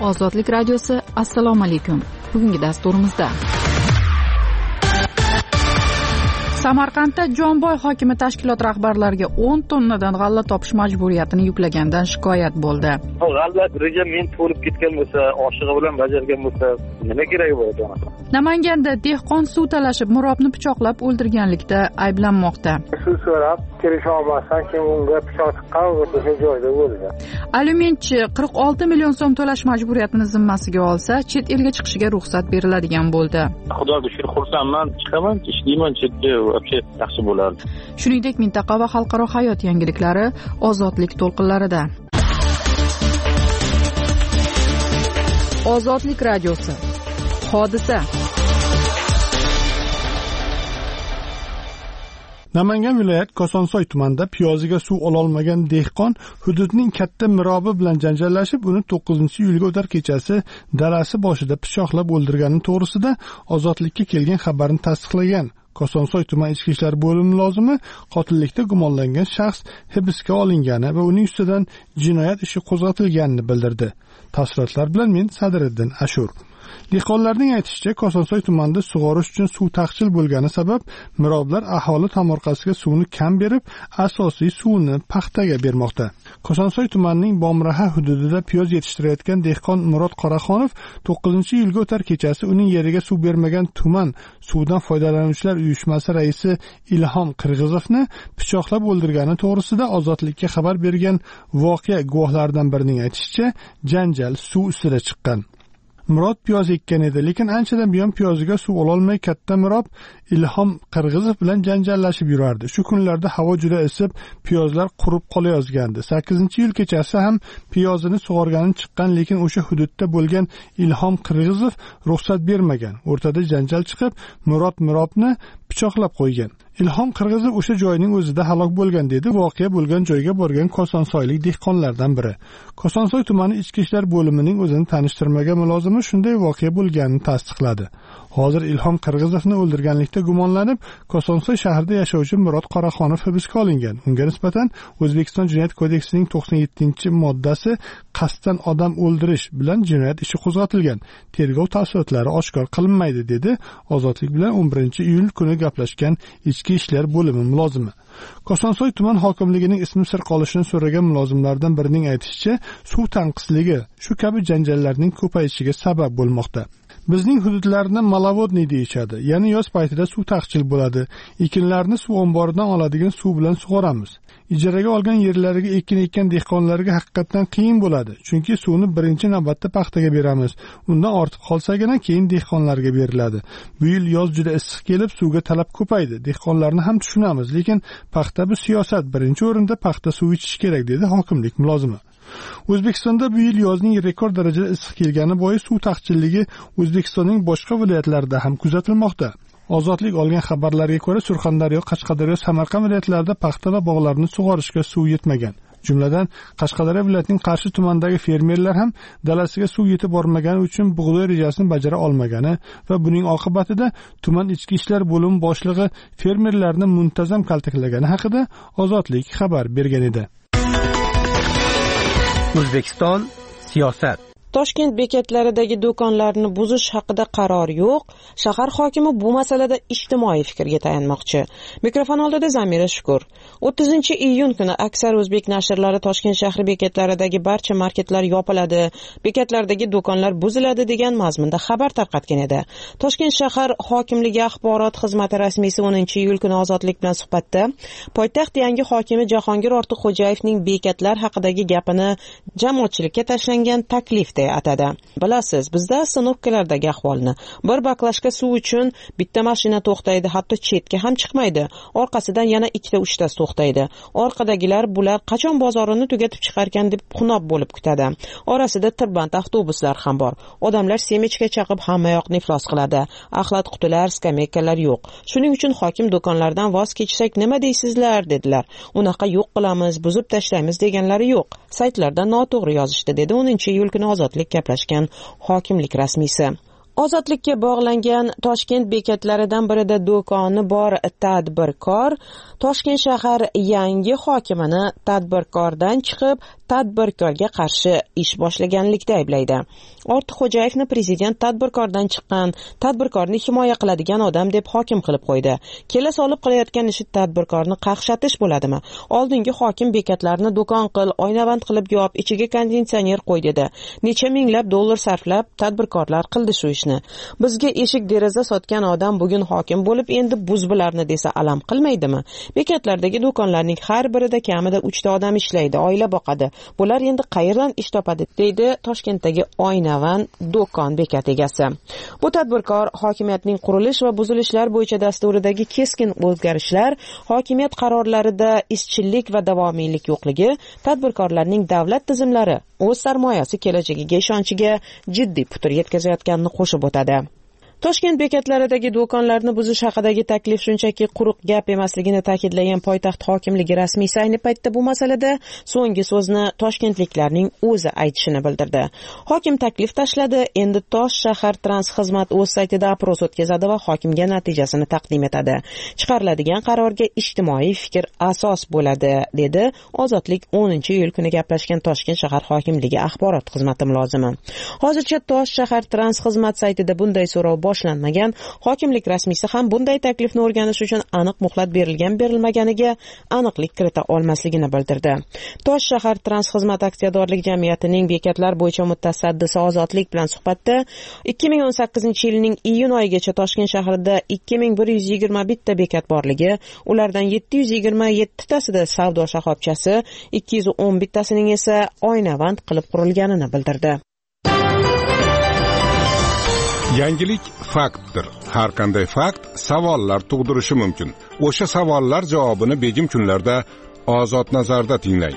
Ozodlik radiosi, assalomu alaykum. Bugungi dasturimizda Samarqandda Jomboy hokimi tashkilot rahbarlariga 10 tonnadan g'alla topish majburiyatini yuklagandan shikoyat bo'ldi. G'alla reja men to'lib ketgan bo'lsa, oshig'i bilan bajargan bo'lsa, nima keragi bor ekan? Namanganda dehqon suv talashib mirobni pichoqlab o'ldirganlikda ayblanmoqda. Suv so'rab kelisha olmasdan keyin unga pichoq chiqqan o'sha joyda bo'ldi. Alyuminchi 46 million so'm to'lash majburiyatini zimmasiga olsa, chet elga chiqishiga ruxsat beriladigan bo'ldi. Xudoga shukr, xursandman, chiqaman, ishlayman chetga. Yaxshi bo'lardi. Shuningdek, mintaqa va xalqaro hayot yangiliklari ozodlik to'lqinlarida. Ozodlik radiosi. Hodisa. Namangan viloyat Kosonsoy tumanida piyoziga suv ololmagan dehqon hududning katta mirobi bilan janjallashib, uni 9-iyulga o'tar kechasi dalasi boshida pichoqlab o'ldirgani to'g'risida Ozodlikka kelgan xabarni tasdiqlagan Kosonsoy tuman ichki ishlar bo'limi mulozimi qotillikda gumonlangan shaxs hibsga olingani va uning ustidan jinoyat ishi qo'zg'atilganini bildirdi. Tafsilotlar bilan men Sadriddin Ashur. Dehqonlarning aytishicha, Kosonsoy tumanida sug'orish uchun suv taqchil bo'lgani sabab miroblar aholi tomorqasiga suvni kam berib, asosiy suvni paxtaga bermoqda. Kosonsoy tumanining Bomraha hududida piyoz yetishtirayotgan dehqon Murod Qoraxonov 9-iyulga o'tar kechasi uning yeriga suv bermagan tuman suvdan foydalanuvchilar uyushmasi raisi Ilhom Qirg'izovni pichoqlab o'ldirgani to'g'risida Ozodlikka xabar bergan voqea guvohlaridan birining aytishicha, janjal suv ustida chiqqan. Murod piyoz ekkan edi, lekin anchadan buyon piyoziga suv ololmay katta mirob Ilhom Qirg'izov bilan janjallashib yurardi. Shu kunlarda havo juda isib, piyozlar qurib qolayozgandi. 8-iyul kechasi ham piyozini sug'organi chiqqan, lekin o'sha hududda bo'lgan Ilhom Qirg'izov ruxsat bermagan. O'rtada janjal chiqib, Murod mirobni pichoqlab qo'ygan. Ilhom Qirg'izov o'sha joyning o'zida halok bo'lgan, dedi voqea bo'lgan joyga borgan Kosonsoylik dehqonlardan biri. Kosonsoy tumani ichki ishlar bo'limining o'zini tanishtirmagan mulozimi shunday voqea bo'lganini tasdiqladi. Hozir Ilhom Qirg'izovni o'ldirganlikda gumonlanib, Kosonsoy shahrida yashovchi Murod Qoraxonov hibsga olingan. Unga nisbatan O'zbekiston Jinoyat kodeksining 97-moddasi qasddan odam o'ldirish bilan jinoyat ishi qo'zg'atilgan. Tergov tafsilotlari oshkor qilinmaydi, dedi Ozodlik bilan 11-iyul kuni gaplashgan ichki ishlar bo'limi mulozimi. Kosonsoy tuman hokimligining ismi sir qolishini so'ragan mulozimlardan birining aytishicha, suv tanqisligi shu kabi janjallarning ko'payishiga sabab bo'lmoqda. Bizning hududlarni malavodniy deyishadi. Ya'ni yoz paytida suv taqchil bo'ladi. Ekinlarni suv omboridan oladigan suv bilan sug'oramiz. Ijaraga olgan yerlariga ekin ekkan dehqonlarga haqiqatan qiyin bo'ladi. Chunki suvni birinchi navbatda paxtaga beramiz. Undan ortib qolsagina keyin dehqonlarga beriladi. Bu yil yoz juda issiq kelib, suvga talab ko'paydi. Dehqonlarni ham tushunamiz, lekin paxta bu siyosat. Birinchi o'rinda paxta suv ichish kerak, dedi hokimlik mulozimi. O'zbekistonda bu yil yozning rekord darajada issiq kelgani bois suv taqchilligi O'zbekistonning boshqa viloyatlarida ham kuzatilmoqda. Ozodlik olgan xabarlarga ko'ra, Surxondaryo, Qashqadaryo, Samarqand viloyatlarida paxta va bog'larni sug'orishga suv yetmagan. Jumladan, Qashqadaryo viloyatining Qarshi tumanidagi fermerlar ham dalasiga suv yetib bormagani uchun bug'doy rejasini bajara olmagani va buning oqibatida tuman ichki ishlar bo'limi boshlig'i fermerlarni muntazam kaltaklagani haqida Ozodlik xabar bergan edi. O'zbekiston siyosat. Toshkent bekatlaridagi do'konlarni buzish haqida qaror yo'q. Shahar hokimi bu masalada ijtimoiy fikrga tayanmoqchi. Mikrofon oldida Zamira Shukur. 30-iyun kuni aksar o'zbek nashrlari Toshkent shahri bekatlaridagi barcha marketlar yopiladi, bekatlardagi do'konlar buziladi degan mazmunda xabar tarqatgan edi. Toshkent shahar hokimligi axborot xizmati rasmiysi 10-iyul kuni Ozodlik bilan suhbatda poytaxt yangi hokimi Jahongir Ortiqxo'jayevning bekatlar haqidagi gapini jamoatchilikka tashlangan taklif atadi. Bilasiz, bizda stanovkalardagi ahvolni. Bir baklashka suv uchun bitta mashina to'xtaydi, hatto chetga ham chiqmaydi. Orqasidan yana 2-3 to'xtaydi. Orqadagilar bular qachon bozorini tugatib chiqarkan deb xunob bo'lib kutadi. Orasida tirband avtobuslar ham bor. Odamlar semechka chaqib hamma yoqni iflos qiladi. Axlat qutilar, skameykalar yo'q. Shuning uchun hokim do'konlardan voz kechsak nima deysizlar, dedilar. Unaqa yo'q qilamiz, buzib tashlaymiz deganlari yo'q. Saytlarda noto'g'ri yozishdi, dedi 10-iyul kuni Ozodlik gaplashgan hokimlik rasmiysi. Ozodlikka bog'langan Toshkent bekatlaridan birida do'koni bor tadbirkor Toshkent shahar yangi hokimini tadbirkordan chiqib tadbirkorga qarshi ish boshlaganlikda ayblaydi. Ortiqxo'jayevni prezident tadbirkordan chiqqan, tadbirkorni himoya qiladigan odam deb hokim qilib qo'ydi. Kela solib qilayotgan ishi tadbirkorni qaqshatish bo'ladimi? Oldingi hokim bekatlarni do'kon qil, oynavand qilib yop, ichiga konditsioner qo'y dedi. Necha minglab dollar sarflab tadbirkorlar qildi shu ishni. Bizga eshik deraza sotgan odam bugun hokim bo'lib endi buzbilarni desa alam qilmaydimi? Bekatlardagi do'konlarning har birida kamida 3 ta odam ishlaydi, oila boqadi. Bular endi qayerdan ish topadi, deydi Toshkentdagi oynavand do'kon bekat egasi. Bu tadbirkor hokimiyatning qurilish va buzilishlar bo'yicha dasturidagi keskin o'zgarishlar, hokimiyat qarorlarida izchillik va davomiylik yo'qligi, tadbirkorlarning davlat tizimlari o'z sarmoyasi kelajagiga ishonchiga jiddiy putur yetkazayotganini qo'shib o'tadi. Toshkent bekatlaridagi do'konlarni buzish haqidagi taklif shunchaki quruq gap emasligini ta'kidlagan poytaxt hokimligi rasmiysi ayni paytda bu masalada so'nggi so'zni toshkentliklarning o'zi aytishini bildirdi. Hokim taklif tashladi, endi Tosh shahar transxizmat o'z saytida opros o'tkazadi va hokimga natijasini taqdim etadi. Chiqariladigan qarorga ijtimoiy fikr asos bo'ladi, dedi Ozodlik 10-iyul kuni gaplashgan Toshkent shahar hokimligi axborot xizmati mulozimi. Hozircha Tosh shahar transxizmat saytida bunday so'rov boshlanmagan, hokimlik rasmiysi ham bunday taklifni o'rganish uchun aniq muhlat berilmaganiga aniqlik kirita olmasligini bildirdi. Tosh shahar transxizmat aksiyadorlik jamiyatining bekatlar bo'yicha mutasaddisi Ozodlik bilan suhbatda 2018-yilning iyun oyigacha Toshkent shahrida 2121 ta bekat borligi, ulardan 727 tasida savdo shoxobchasi, 211 tasining esa oynavand qilib qurilganini bildirdi. Yangilik faktdir. Har qanday fakt savollar tug'dirishi mumkin. O'sha savollar javobini begim kunlarda Ozod nazarda tinglang.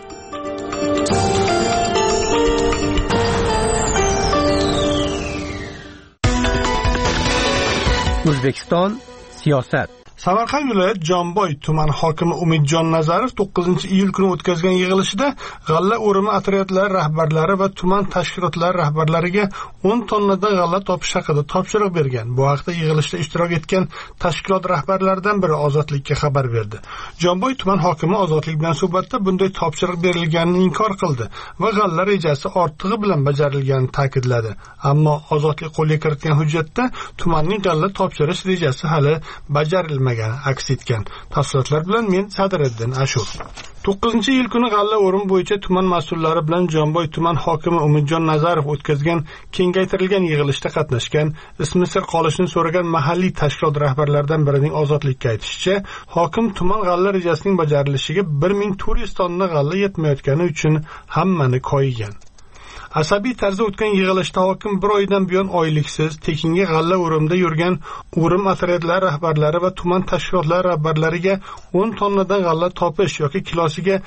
O'zbekiston siyosat. Samarqand viloyat Jomboy tuman hokimi Umidjon Nazarov 9-iyul kuni o'tkazgan yig'ilishida g'alla o'rimi otryadlari rahbarlari va tuman tashkilotlari rahbarlariga 10 tonnadan g'alla topish haqida topshiriq bergan. Bu haqda yig'ilishda ishtirok etgan tashkilot rahbarlaridan biri Ozodlikka xabar berdi. Jomboy tuman hokimi Ozodlik bilan suhbatda bunday topshiriq berilganini inkor qildi va g'alla rejasi ortig'i bilan bajarilganini ta'kidladi. Ammo Ozodlik qo'lga kiritgan hujjatda tumanning g'alla topshirish rejasi hali bajarilmagan aks etgan. Tafsilotlar bilan men Sadiriddin Ashur. 9-iyul kuni g'alla o'rim bo'yicha tuman mas'ullari bilan Jomboy tuman hokimi Umidjon Nazarov o'tkazgan kengaytirilgan yig'ilishda qatnashgan, ismi sir qolishini so'ragan mahalliy tashkilot rahbarlaridan birining Ozodlikka aytishicha, hokim tuman g'alla rejasining bajarilishiga 1400 tonna g'alla yetmayotgani uchun hammani koyigan. Asabiy tarzda o'tgan yig'ilishda hokim bir oydan buyon oyliksiz tekinga g'alla o'rimda yurgan o'rim otryadlari rahbarlari va tuman tashkilotlari rahbarlariga 10 tonnadan g'alla topish yoki kilosiga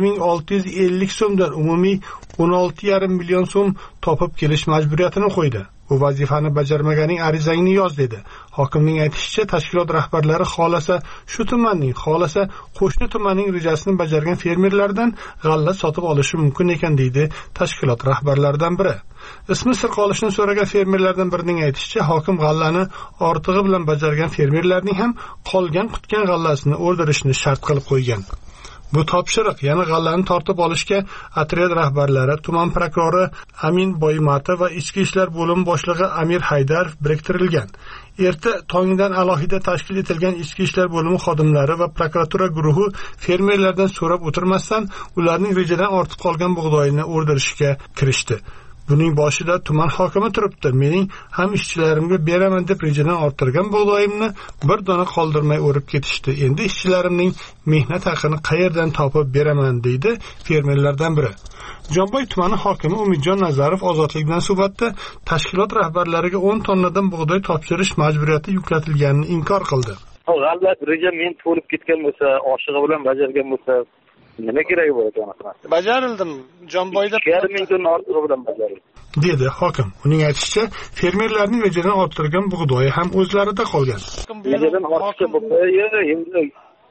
1650 so'mdan umumiy 16,5 million so'm topib kelish majburiyatini qo'ydi. Bu vazifani bajarmaganing arizangni yoz dedi. Hokimning aytishicha, tashkilot rahbarlari xolasa shu tumanning, xolasa qo'shni tumanning rejasini bajargan fermerlardan g'alla sotib olishi mumkin ekan, deydi tashkilot rahbarlaridan biri. Ismi sir qolishini so'ragan fermerlardan birining aytishicha, hokim g'allani ortig'i bilan bajargan fermerlarning ham qolgan qutgan g'allasini o'ldirishni shart qilib qo'ygan. Bu topshiriq, ya'ni g'allani tortib olishga otryad rahbarlari, tuman prokurori Amin Boymatov va ichki ishlar bo'limi boshlig'i Amir Haydarov biriktirilgan. Erta tongdan alohida tashkil etilgan ichki ishlar bo'limi xodimlari va prokuratura guruhi fermerlardan so'rab o'tirmasdan ularning rejadan ortib qolgan bug'doyini o'ldirishga kirishdi. Buning boshida tuman hokimi turibdi. Mening ham ishchilarimga beraman deb rejadan orttirgan bug'doyimni bir dona qoldirmay o'rib ketishdi. Endi ishchilarimning mehnat haqini qayerdan topib beraman, deydi fermerlardan biri. Jomboy tumani hokimi Umidjon Nazarov Ozodlik bilan suhbatda tashkilot rahbarlariga 10 tonnadan bug'doy topshirish majburiyati yuklatilganini inkor qildi. G'alla reja men to'lib ketgan bo'lsa, oshig'i bilan bajargan bo'lsa, nima kerak bo'ladi anaqa? Bajarildim. Jomboyda 2,5 tonna ortig'i bilan bajarildi, dedi hokim. Uning aytishicha, fermerlarning rejadan orttirgan bug'doyi ham o'zlarida qolgan. Rejadan ortga bug'doyi endi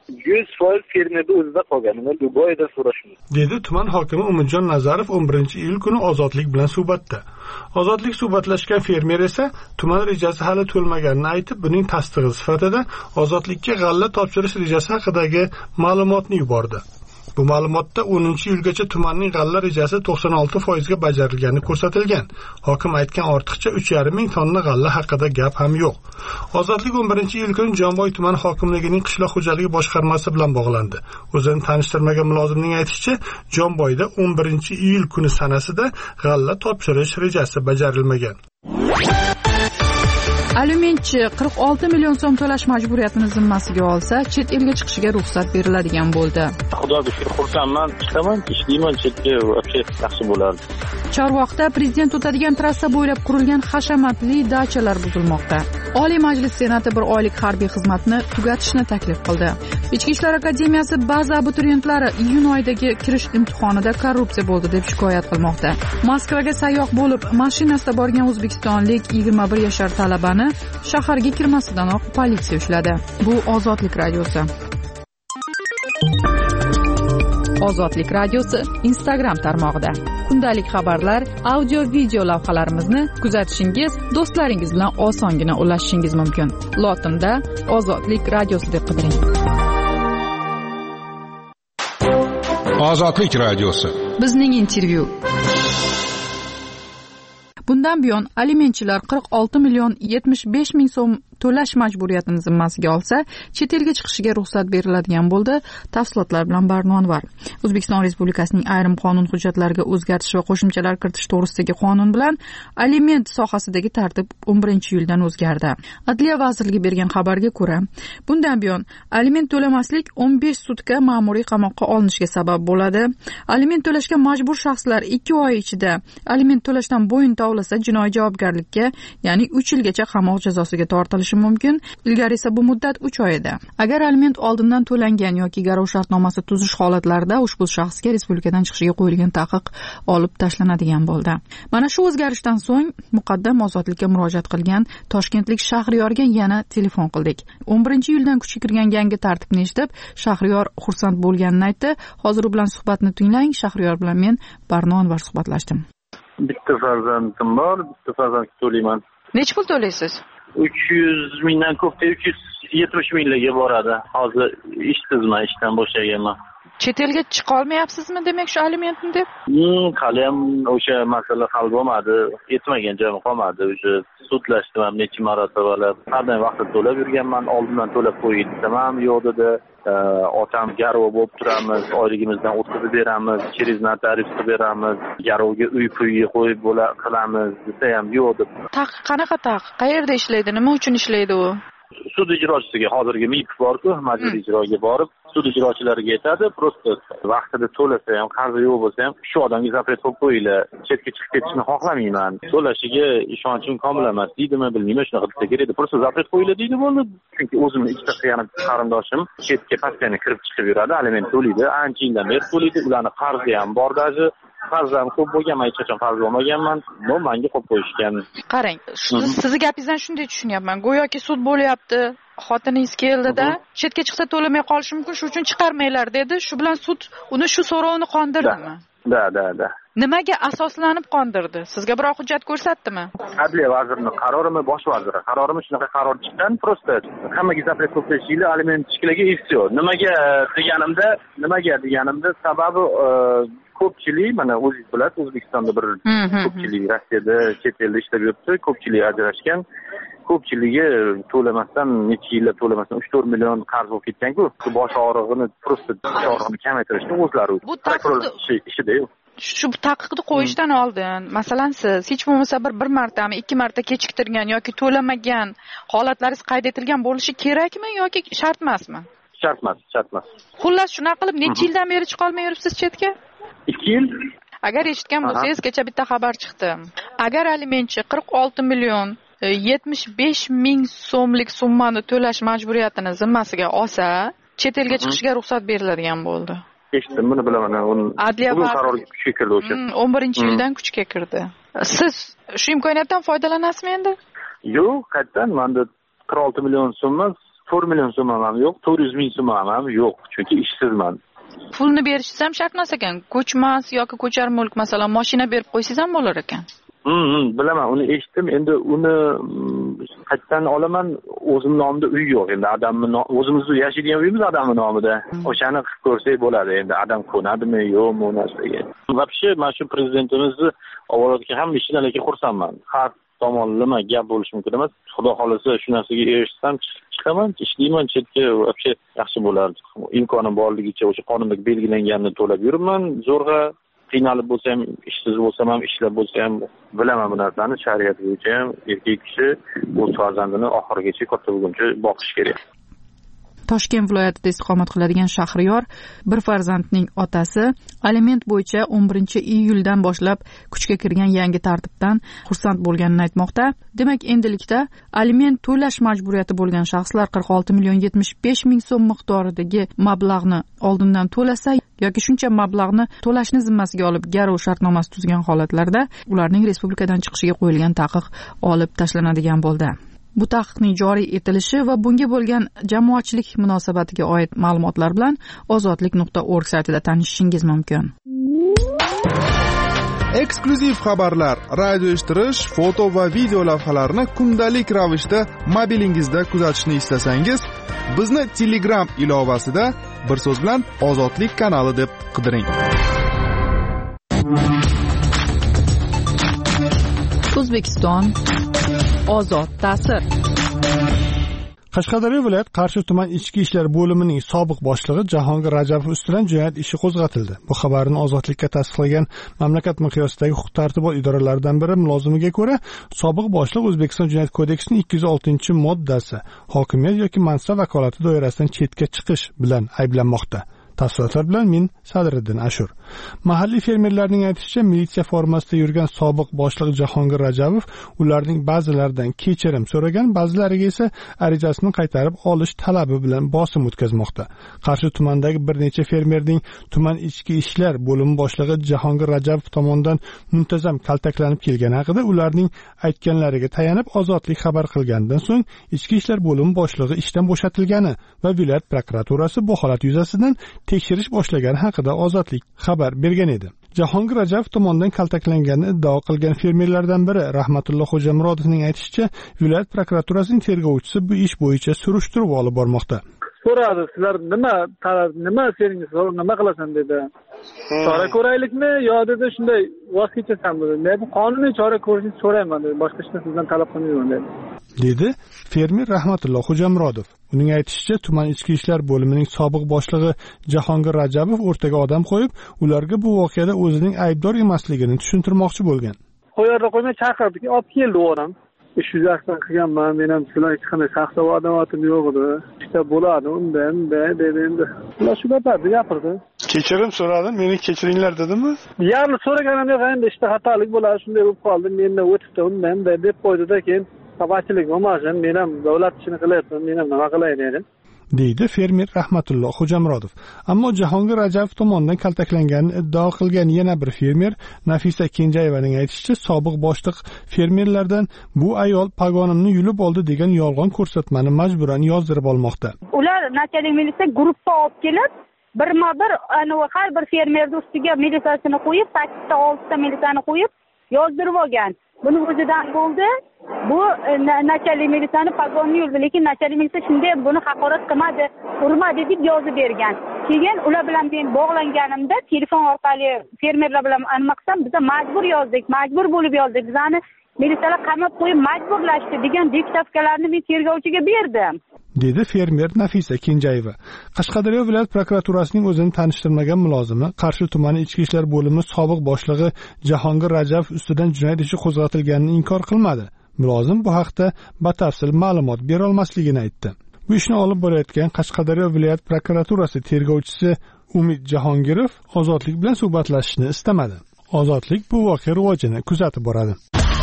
100% fermerni o'zida qolgan. Uni Dubaydan so'rashmiz. Dedi tuman hokimi Umidjon Nazarov 11-iyul kuni Ozodlik bilan suhbatda. Ozodlik suhbatlashgan fermer esa tuman rejasi hali to'lmaganini aytib, buning tasdig'i sifatida Ozodlikka g'alla topshirish rejasi haqidagi ma'lumotni yubordi. Bu ma'lumotda 10-iyulgacha tumanning g'alla rejasi 96% ga bajarilgani ko'rsatilgan. Hokim aytgan ortiqcha 3,5 ming tonna g'alla haqida gap ham yo'q. Ozodlik 11-iyul kuni Jomboy tuman hokimligining qishloq xo'jaligi boshqarmasi bilan bog'landi. O'zini tanishtirmagan mulozimning aytishicha, Jomboyda 11-iyul kuni sanasida g'alla topshirish rejasi bajarilmagan. Alimentchi 46 million so'm to'lash majburiyatini zimmasiga olsa, chet elga chiqishiga ruxsat beriladigan bo'ldi. Xudoga shukr, xursandman, chiqaman, ishlayman, chetga yaxshi bo'lardi. Chorvoqda prezident o'tadigan trassa bo'ylab qurilgan hashamatli dachalar buzilmoqda. Oliy Majlis Senati bir oylik harbiy xizmatni tugatishni taklif qildi. Ichki ishlar akademiyasi ba'zi abituriyentlari iyun oyidagi kirish imtihonida korrupsiya bo'ldi deb shikoyat qilmoqda. Moskvaga sayyoh bo'lib, mashinasida borgan o'zbekistonlik 21 yashar talabani shaharga kirmasidanoq politsiya ushladi. Bu Ozodlik radiosi. Ozodlik radiosi Instagram tarmog'ida. Kundalik xabarlar, audio-video lavhalarimizni kuzatishingiz, do'stlaringiz bilan osongina ulashishingiz mumkin. Lotinda Ozodlik radiosi deb qidiring. Ozodlik radiosi. Bizning intervyu. Bundan buyon alimentchilar 46 million 75 ming so'm to'lash majburiyatini zimmasiga olsa, chet elga chiqishiga ruxsat beriladigan bo'ldi. Tafsilotlar bilan Barnonvar. O'zbekiston Respublikasining ayrim qonun hujjatlariga o'zgartish va qo'shimchalar kiritish to'g'risidagi qonun bilan aliment sohasidagi tartib 11-iyuldan o'zgardi. Adliya vazirligi bergan xabarga ko'ra, bundan buyon aliment to'lamaslik 15 sutka ma'muriy qamoqqa olinishiga sabab bo'ladi. Aliment to'lashga majbur shaxslar 2 oy ichida aliment to'lashdan bo'yin tovlasa jinoiy javobgarlikka, ya'ni 3 yilgacha qamoq jazosiga tortilishi mumkin. Ilgari esa bu muddat 3 oy edi. Agar aliment oldindan to'langan yoki garov shartnomasi tuzish holatlarida ushbu shaxsga respublikadan chiqishiga qo'yilgan taqiq olib tashlanadigan bo'ldi. Mana shu o'zgarishdan so'ng muqaddam ozodlikka murojaat qilgan toshkentlik Shahriyorga yana telefon qildik. 11-iyuldan kuchga kirgan yangi tartibni eshitib, Shahriyor xursand bo'lganini aytdi. Hozir u bilan suhbatni tinglang. Shahriyor bilan men Barnonvar suhbatlashdim. Bitta farzandim bor, bitta farzandga to'layman. Nech pul to'laysiz? 300 mingdan ko'p, 370 minglarga boradi. Hozir ishtizman, ishdan bo'shaganman. Chet elga chiqa olmayapsizmi demak shu alimentni deb? Hali ham o'sha masala hal bo'lmadi, yetmagan joyim qolmadi. O'sha sudlashdim ham necha marotaba. Har vaqtda to'lab yurganman, oldindan to'lab qo'ying desam yo'q dedi. Otam garov bo'lib turamiz, oyligimizdan o'tkazib beramiz, через notarius qilib beramiz, garovga uy-puy qo'yib qilamiz desa ham yo'q deb. Taqiq qanaqa taqiq? Qayerda ishlaydi? Nima uchun ishlaydi u? Sud ijrochisiga hozirgi MIP bor-ku, majburiy ijroga borib, sud ijrochilariga aytadi, prosta vaqtida to'lasa ham, qarzi yo'q bo'lsa ham, shu odamga zapret qo'yib qo'yinglar, chetga chiqib ketishni xohlamayman. To'lashiga ishonchim komil emas deydimi, bilmayman, shunaqa desa kerak. Prosta zapret qo'yinglar deydi bo'ldi. Chunki o'zimni ikkita qarindoshim chetga pastdan kirib chiqib yuradi, aliment to'laydi, ancha yildan beri to'laydi, ularni qarzi ham bor daji. Farzam ko'p bo'lgan, hech qachon farz bo'lmaganman. Menga qo'yib qo'yishgan. Qarang, sizni gapingizdan shunday tushunyapman. Go'yoki sud bo'lyapti, xotiningiz keldida, chetga chiqsa to'lamay qolishi mumkin, shuning uchun chiqarmanglar dedi. Shu bilan sud uni shu so'rovini qondirdimi? Da. Nimaga asoslanib qondirdi? Sizga biror hujjat ko'rsatdimi? Adliya vazirining qarorimi, bosh vaziri qarorimi shunaqa qaror chiqqan, prosta hammaga zapret qo'yib qo'yishinglar, aliment chiqishiga istio. Nimaga deganimda sababi ko'pchilik, mana o'zingiz bilasiz, O'zbekistonda bir ko'pchilik Rossiyada chet elda ishlab yuribdi, ko'pchilik ajrashgan. Ko'pchiligi to'lamasdan, necha yillar to'lamasdan 3-4 million qarz bo'lib ketgan-ku. Bosh og'rig'ini, prosta bosh og'rig'ini kamaytirishni o'zlari ishida-yu. Shu taqiqni qo'yishdan oldin, masalan, siz hech bo'lmasa bir martami, 2 marta kechiktirgan yoki to'lamagan holatlaringiz qayd etilgan bo'lishi kerakmi yoki shart emasmi? Shart emas. Xullas, shunaqa qilib necha yildan beri chiqa olmay yuribsiz chetga? 2 yil. Agar eshitgan bo'lsangiz, kecha bitta xabar chiqdi. Agar alimentchi 46 million 75 ming so'mlik summani to'lash majburiyatini zimmasiga olsa, chet elga chiqishiga ruxsat beriladigan bo'ldi. Eshitdim, buni bilaman. Adliya qarori kuchga kirdi o'sha. 11-yildan kuchga kirdi. Siz shu imkoniyatdan foydalanasizmi endi? Yo'q, qayerdan? Menda 46 million so'm emas, 4 million so'mam ham yo'q, 400 ming so'mam ham yo'q, chunki ishsizman. Pulni berishingiz ham shart emas ekan. Ko'chmas yoki ko'char mulk, masalan, mashina berib qo'ysangiz ham bo'lar ekan. Bilaman, uni eshitdim. Endi uni qayerdan olaman? O'zim nomimda uy yo'q. Endi adamni o'zimizni yashaydigan uyimiz adamni nomida. O'shani qilib ko'rsak bo'ladi. Endi adam ko'nadimi, yo'qmi u narsaga. Vobshe, mana shu prezidentimizni ovoratga ham ishdan lekin xursandman. Har tomonlama gap bo'lishi mumkin emas. Xudo xolasa shu narsaga erishsam chiqaman, ishlayman, chetga vobshe yaxshi bo'lardi. Imkonim borligicha o'sha qonunda belgilanganini to'lab yuribman. Zo'rg'a qiynalib bo'lsa ham, ishsiz bo'lsam ham, ishlab bo'lsa ham bilaman bu narsani. Shariat bo'yicha ham erkak kishi o'z farzandini oxirigacha katta bo'lguncha boqish kerak. Toshkent viloyatida istiqomat qiladigan Shahriyor bir farzandning otasi aliment bo'yicha 11-iyuldan boshlab kuchga kirgan yangi tartibdan xursand bo'lganini aytmoqda. Demak, endilikda aliment to'lash majburiyati bo'lgan shaxslar 46 million 75 ming so'm miqdoridagi mablag'ni oldindan to'lasa yoki shuncha mablag'ni to'lashni zimmasiga olib garov shartnomasi tuzgan holatlarda ularning respublikadan chiqishiga qo'yilgan taqiq olib tashlanadigan bo'ldi. Bu taqiqning joriy etilishi va bunga bo'lgan jamoatchilik munosabatiga oid ma'lumotlar bilan ozodlik.org saytida tanishishingiz mumkin. Eksklyuziv xabarlar, radio eshittirish, foto va video lavhalarni kundalik ravishda mobilingizda kuzatishni istasangiz, bizni Telegram ilovasida bir so'z bilan Ozodlik kanali deb qidiring. O'zbekiston ozod ta'sir. Qashqadaryo viloyat Qarshi tuman ichki ishlar bo'limining sobiq boshlig'i Jahongir Rajabov ustidan jinoyat ishi qo'zg'atildi. Bu xabarni Ozodlikka tasdiqlagan mamlakat miqyosidagi huquq-tartibot idoralaridan biri mulozimiga ko'ra, sobiq boshliq O'zbekiston Jinoyat kodeksining 206-moddasi hokimiyat yoki mansab vakolati doirasidan chetga chiqish bilan ayblanmoqda. Tafsilotlar bilan men Sadriddin Ashur. Mahalliy fermerlarning aytishicha, militsiya formasida yurgan sobiq boshliq Jahongir Rajabov ularning ba'zilaridan kechirim so'ragan, ba'zilariga esa arizasini qaytarib olish talabi bilan bosim o'tkazmoqda. Qarshi tumanidagi bir necha fermerning tuman ichki ishlar bo'limi boshlig'i Jahongir Rajabov tomonidan muntazam kaltaklanib kelgani haqida ularning aytganlariga tayanib Ozodlik xabar qilgandan so'ng ichki ishlar bo'limi boshlig'i ishdan bo'shatilgani va viloyat prokuraturasi bu holat yuzasidan tekshirish boshlagani haqida Ozodlik xabar bergan edi. Jahongir Rajabov tomonidan kaltaklanganini iddao qilgan fermerlardan biri Rahmatulloh Xo'jamurodovning aytishicha, viloyat prokuraturasining tergovchisi bu ish bo'yicha surishtiruv olib bormoqda. So'radi, sizlar nima sening nima qilasan dedi. Chora ko'raylikmi yo dedi, shunday voz kechasanmi dedi. Men qonuniy chora ko'rishni so'rayman dedi. Boshqa ishni sizdan talab qilmayman dedi. Fermer Rahmatulloh Xo'jamurodov. Uning aytishicha, tuman ichki ishlar bo'limining sobiq boshlig'i Jahongir Rajabov o'rtaga odam qo'yib, ularga bu voqeada o'zining aybdor emasligini tushuntirmoqchi bo'lgan. Qo'yarda qo'ymay chaqirdik, olib keldi o'ram. Ish yuzasidan qilganman, men ham sizlar hech qanday shaxsiy adovatim yo'q edi. Ishda bo'ladi, undan dedi endi. Ular shu gapirdi. Kechirim so'radim, meni kechiringlar dedimi? Yarli so'raganim yo'q, endi ishda xatolik bo'ladi, shunday bo'lib qoldi. Mendan o'tibdi, undan deb qo'ydi-da, keyin Tabachilik bo'lmasin, men ham davlat ishini qilyapman, men ham nima qilay dedim. deydi fermer Rahmatulloh Xo'jamurodov. Ammo Jahongir Rajabov tomonidan kaltaklanganini iddao qilgan yana bir fermer Nafisa Kenjayevaning aytishicha, sobiq boshliq fermerlardan bu ayol pagonimni yulib oldi degan yolg'on ko'rsatmani majburan yozdirib olmoqda. Ular nachalik militsiya guruhga olib kelib, birma-bir har bir fermerning ustiga militsiyasini qo'yib, 8 ta 6 ta militsiyani qo'yib yozdirib olgan. Buni o'zidan bo'ldi. Bu nachalik militsiyani pagonni yurdi, lekin nachalik militsiya shunday buni haqorat qilmadi, urmadi deb yozib bergan. Keyin ular bilan men bog'langanimda telefon orqali fermerlar bilan nima qilsam, biz majbur yozdik, majbur bo'lib yozdik. Bizani militsiyalar qamab qo'yib majburlashdi degan diktovkalarni men tergovchiga berdim. dedi fermer Nafisa Kenjayeva. Qashqadaryo viloyat prokuraturasining o'zini tanishtirmagan mulozimi Qarshi tumani ichki ishlar bo'limi sobiq boshlig'i Jahongir Rajabov ustidan jinoyat ishi qo'zg'atilganini inkor qilmadi. Mulozim bu haqda batafsil ma'lumot bera olmasligini aytdi. Bu ishni olib borayotgan Qashqadaryo viloyat prokuraturasi tergovchisi Umid Jahongirov Ozodlik bilan suhbatlashishni istamadi. Ozodlik bu voqea rivojini kuzatib boradi.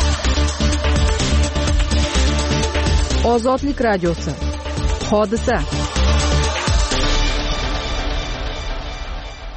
Ozodlik radiosi. Hodisa.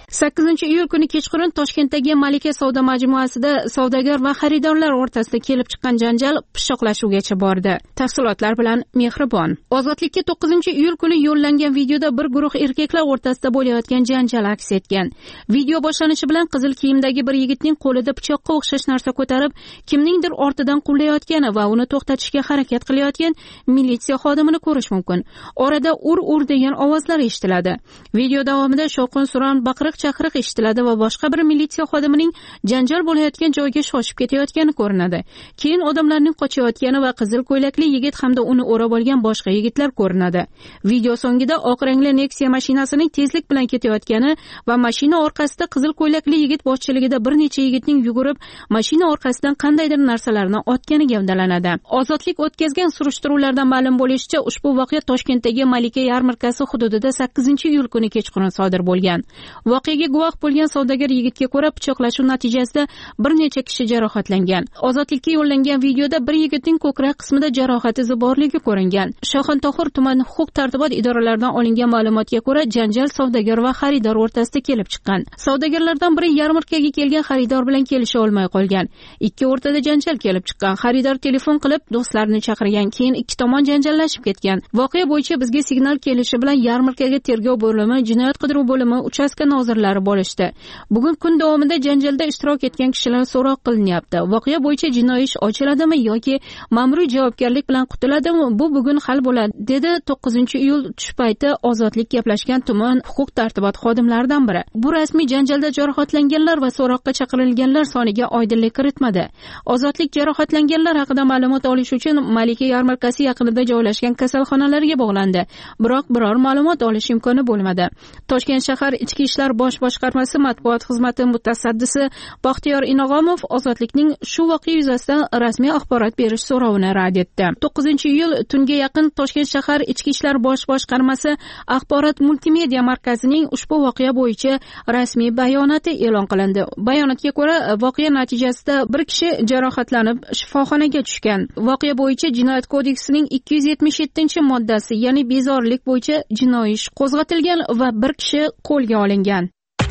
8-iyul kuni kechqurun Toshkentdagi Malika savdo majmuasida savdogar va xaridorlar o'rtasida kelib chiqqan janjal pichoqlashuvgacha bordi. Tafsilotlar bilan Mehribon. Ozodlikka 9-iyul kuni yo'llangan videoda bir guruh erkaklar o'rtasida bo'layotgan janjal aks etgan. Video boshlanishi bilan qizil kiyimdagi bir yigitning qo'lida pichoqqa o'xshash narsa ko'tarib, kimningdir ortidan quvlayotgani va uni to'xtatishga harakat qilayotgan militsiya xodimini ko'rish mumkin. Orada ur degan ovozlar eshitiladi. Video davomida shovqin-suron, baqiriq-chaqiriq eshitiladi va boshqa bir militsiya xodimining janjal bo'layotgan joyga shoshib ketayotgani ko'rinadi. Keyin odamlarning qochayotgani va qizil ko'ylakli yigit hamda uni o'rab olgan boshqa yigitlar ko'rinadi. Video so'ngida oq rangli Nexia mashinasining tezlik bilan ketayotgani va mashina orqasida qizil ko'ylakli yigit boshchiligida bir necha yigitning yugurib, mashina orqasidan qandaydir narsalarni otgani gavdalanadi. Ozodlik o'tkazgan surishtiruvlardan ma'lum bo'lishicha, ushbu voqea Toshkentdagi Malika yarmarkasi hududida 8-iyul kuni kechqurun sodir bo'lgan. Voqeaga guvoh bo'lgan savdogar yigitga ko'ra, pichoqlashuv natijasida bir necha kishi jarohatlangan. Ozodlikka yo'llangan videoda bir yigitning ko'krak qismida jarohat izi borligi ko'ringan. Shoxintohur tuman huquq-tartibot idoralaridan olingan ma'lumotga ko'ra, janjal savdogar va xaridor o'rtasida kelib chiqqan. Savdogarlardan biri yarmarkaga kelgan xaridor bilan kelisha olmay qolgan. Ikki o'rtada janjal kelib chiqqan. Xaridor telefon qilib do'stlarini chaqirgan, keyin ikki tomon janjallashib ketgan. Voqea bo'yicha bizga signal kelishi bilan yarmarkaga tergov bo'limi, jinoyat qidiruv bo'limi, uchastka nozirlari bo'lishdi. Bugun kun davomida janjalda ishtirok etgan kishilar so'roq qilinyapti. Voqea bo'yicha jinoiy ish ochiladimi yoki ma'muriy javobgarlik bilan qutuladimi? Bu bugun hal bo'ladi, dedi 9-iyul tush payti Ozodlik gaplashgan tuman huquq-tartibot xodimlaridan biri. Bu rasmiy janjalda jarohatlanganlar va so'roqqa chaqirilganlar soniga oydinlik kiritmadi. Ozodlik jarohatlanganlar haqida ma'lumot olish uchun Malika yarmarkasi yaqinida joylashgan kasalxonalarga bog'landi. Biroq biror ma'lumot olish imkoni bo'lmadi. Toshkent shahar Ichki ishlar bosh boshqarmasi matbuot xizmati mutasaddisi Baxtiyor Inog'omov Ozodlikning shu voqea yuzasidan rasmiy axborot berish so'rovini rad etdi. 9-iyul tunga yaqin Toshkent shahar Ichki ishlar bosh boshqarmasi axborot multimedia markazining ushbu voqea bo'yicha rasmiy bayonoti e'lon qilindi. Bayonotga ko'ra, voqea natijasida bir kishi jarohatlanib shifoxonaga tushgan. Voqea bo'yicha Jinoyat kodeksining 277-moddasi, ya'ni bezorilik bo'yicha jinoiy ish qo'zg'atilgan va bir kishi qo'lga olingan.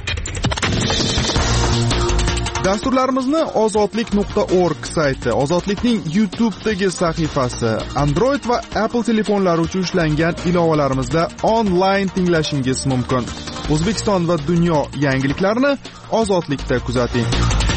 Dasturlarimizni ozodlik.org sayti, Ozodlikning YouTube'dagi sahifasi, Android va Apple telefonlari uchun ishlangan ilovalarimizda onlayn tinglashingiz mumkin. O'zbekiston va dunyo yangiliklarini Ozodlikda kuzating.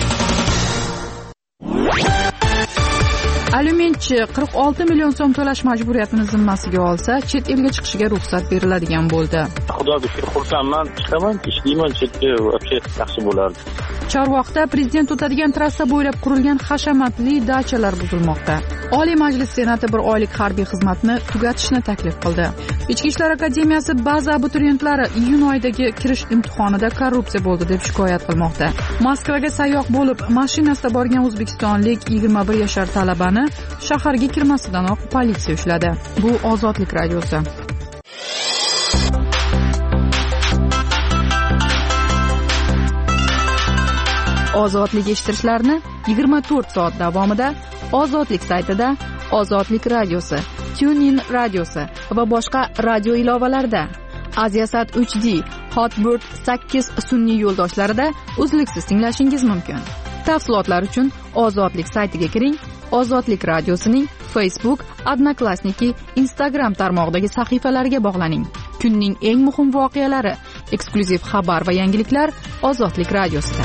Alimentchi 46 million so'm to'lash majburiyatini zimmasiga olsa, chet elga chiqishiga ruxsat beriladigan bo'ldi. Xudoga shukr, xursandman, chiqaman, ishlayman chetga, yaxshi bo'lardi. Chorvoqda prezident o'tadigan trassa bo'ylab qurilgan hashamatli dachalar buzilmoqda. Oliy Majlis Senati bir oylik harbiy xizmatni tugatishni taklif qildi. Ichki ishlar akademiyasi ba'zi abituriyentlari iyun oyidagi kirish imtihonida korrupsiya bo'ldi deb shikoyat qilmoqda. Moskvaga sayyoh bo'lib, mashinasida borgan o'zbekistonlik 21 yashar talabani shaharga kirmasidanoq politsiya ushladi. Bu Ozodlik radiosi. Ozodlik eshittirishlarni 24 soat davomida Ozodlik saytida, Ozodlik radiosi, TuneIn radiosi va boshqa radio ilovalarda, Aziasat 3D, Hotbird 8 sun'iy yo'ldoshlarida uzluksiz tinglashingiz mumkin. Tafsilotlar uchun Ozodlik saytiga kiring. Ozodlik radiosining Facebook, Odnoklassniki, Instagram tarmog'idagi sahifalariga bog'laning. Kunning eng muhim voqealari, eksklyuziv xabar va yangiliklar Ozodlik radiosida.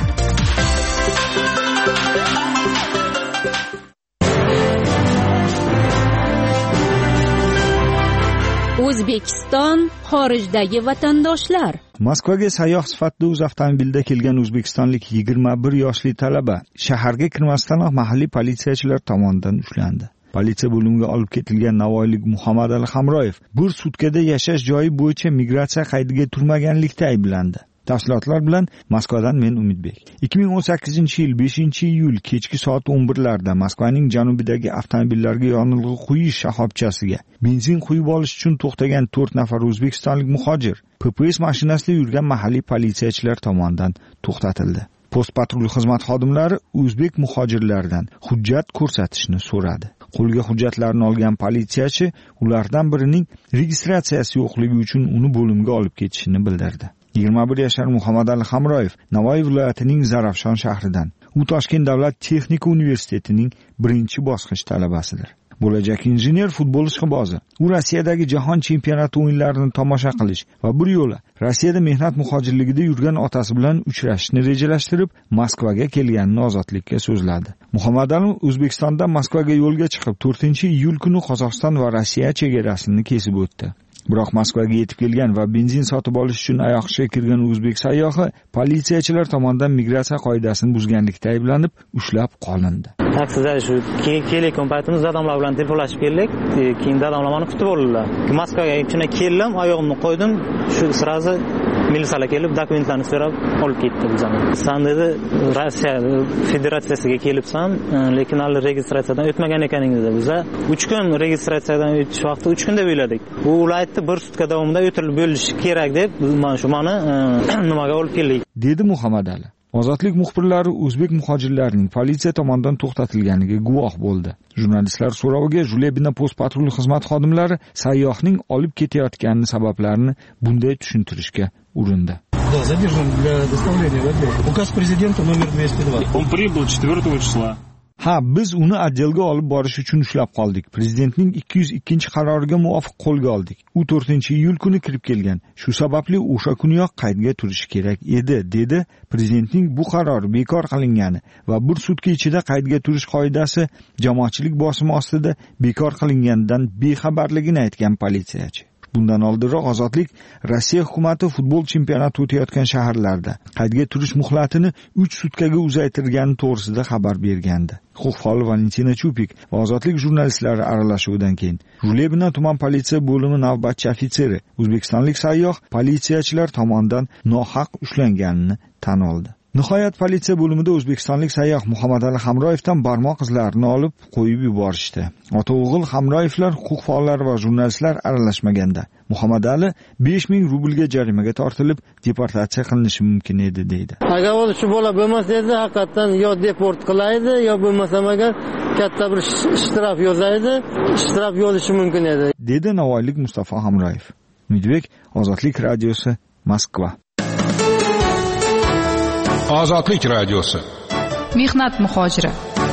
O'zbekiston xorijdagi vatandoshlar. Moskvaga sayyoh sifatida o'z avtomobilida kelgan o'zbekistonlik 21 yoshli talaba shaharga kirmasdanoq mahalliy politsiyachilar tomonidan ushlandi. Politsiya bo'limiga olib ketilgan navoiylik Muhammad Ali Hamroyev bir sutkada yashash joyi bo'yicha migratsiya qaydiga turmaganlikda ayblandi. Tafsilotlar bilan Moskvadan men Umidbek. 2018-yil 5-iyul kechki soat 11larda Moskvaning janubidagi avtomobillarga yonilg'i quyish shoxobchasiga benzin quyib olish uchun to'xtagan 4 nafar o'zbekistonlik muhojir PPS mashinasida yurgan mahalliy politsiyachilar tomonidan to'xtatildi. Post-patrul xizmat xodimlari o'zbek muhojirlardan hujjat ko'rsatishni so'radi. Qo'lga hujjatlarni olgan politsiyachi ulardan birining registratsiyasi yo'qligi uchun uni bo'limga olib ketishini bildirdi. 21 yashar Muhammadali Hamroyev Navoiy viloyatining Zarafshon shahridan. U Toshkent davlat texnika universitetining 1-bosqich talabasidir. Bo'lajak injener futbol ishqibozi. U Rossiyadagi jahon chempionati o'yinlarini tomosha qilish va bir yo'la Rossiyada mehnat muhojirligida yurgan otasi bilan uchrashishni rejalashtirib, Moskvaga kelganini Ozodlikka so'zladi. Muhammadali O'zbekistondan Moskvaga yo'lga chiqib, 4-iyul kuni Qozog'iston va Rossiya chegarasini kesib o'tdi. Biroq Moskvaga yetib kelgan va benzin sotib olish uchun ayoqchiga kirgan o'zbek sayyohi politsiyachilar tomonidan migratsiya qoidasini buzganlikda ayblanib, ushlab qolindi. Taksida shu kelayotgan paytimizda odamlar bilan telefonlashib keldik. Keyin dadamlar meni kutib oldilar. Moskvaga ichine keldim, oyog'imni qo'ydim, shu sirazi militsiyalar kelib dokumentlarni so'rab olib ketdi bizani. Sen dedi Rossiya Federatsiyasiga kelibsan, lekin hali registratsiyadan o'tmagan ekaningizda biza 3 kun registratsiyadan o'tish vaqti 3 kun deb o'yladik. Bu ulaytdi 1 sutka davomida o'tirilib bo'linishi kerak deb mana shu meni nimaga olib keldik, dedi Muhammadali. Ozodlik muxbirlari o'zbek muhojirlarining politsiya tomonidan to'xtatilganiga guvoh bo'ldi. Jurnalistlar so'roviga Julebina post patrul xizmat xodimlari sayyohning olib ketayotgani sabablarini bunday tushuntirishga urindi. Да, задержан для доставления в отдел. Указ президента номер 202. Он прибыл 4 числа. Ha, biz uni отделga olib borish uchun ushlab qoldik. Prezidentning 202-qaroriga muvofiq qo'lga oldik. U 4-iyul kuni kirib kelgan. Shu sababli o'sha kuniyoq qaydga turishi kerak edi, dedi. Prezidentning bu qarori bekor qilingani va bir sutka ichida qaydga turish qoidasi jamoatchilik bosimi ostida bekor qilinganidan bexabarligini aytgan politsiyachi. Bundan oldinroq Ozodlik Rossiya hukumati futbol chempionati o'tayotgan shaharlarda qaydga turish muhlatini 3 sutkaga uzaytirgani to'g'risida xabar bergandi. Huquq faoli Valentina Chupik va Ozodlik jurnalistlari aralashuvidan keyin Julebina tuman politsiya bo'limi navbatchi ofitseri o'zbekistonlik sayyoh politsiyachilar tomonidan nohaq ushlanganini tan oldi. Nihoyat politsiya bo'limida o'zbekistonlik sayyoh Muhammadali Hamroyevdan barmoq izlarini olib qo'yib yuborishdi. Ota-o'g'il Hamroyevlar huquq faollari va jurnalistlar aralashmaganda Muhammadali 5000 rublga jarimaga tortilib deportatsiya qilinishi mumkin edi, deydi. Agar shu bola bo'lmasa edi, haqiqatan yo deport qilaydi, yo bo'lmasa agar katta bir shtraf yozaydi, shtraf yozishi mumkin edi, dedi navoiylik Mustafa Hamroyev. Umidbek, Ozodlik radiosi, Moskva. Ozodlik radiosi. Mehnat muhojiri.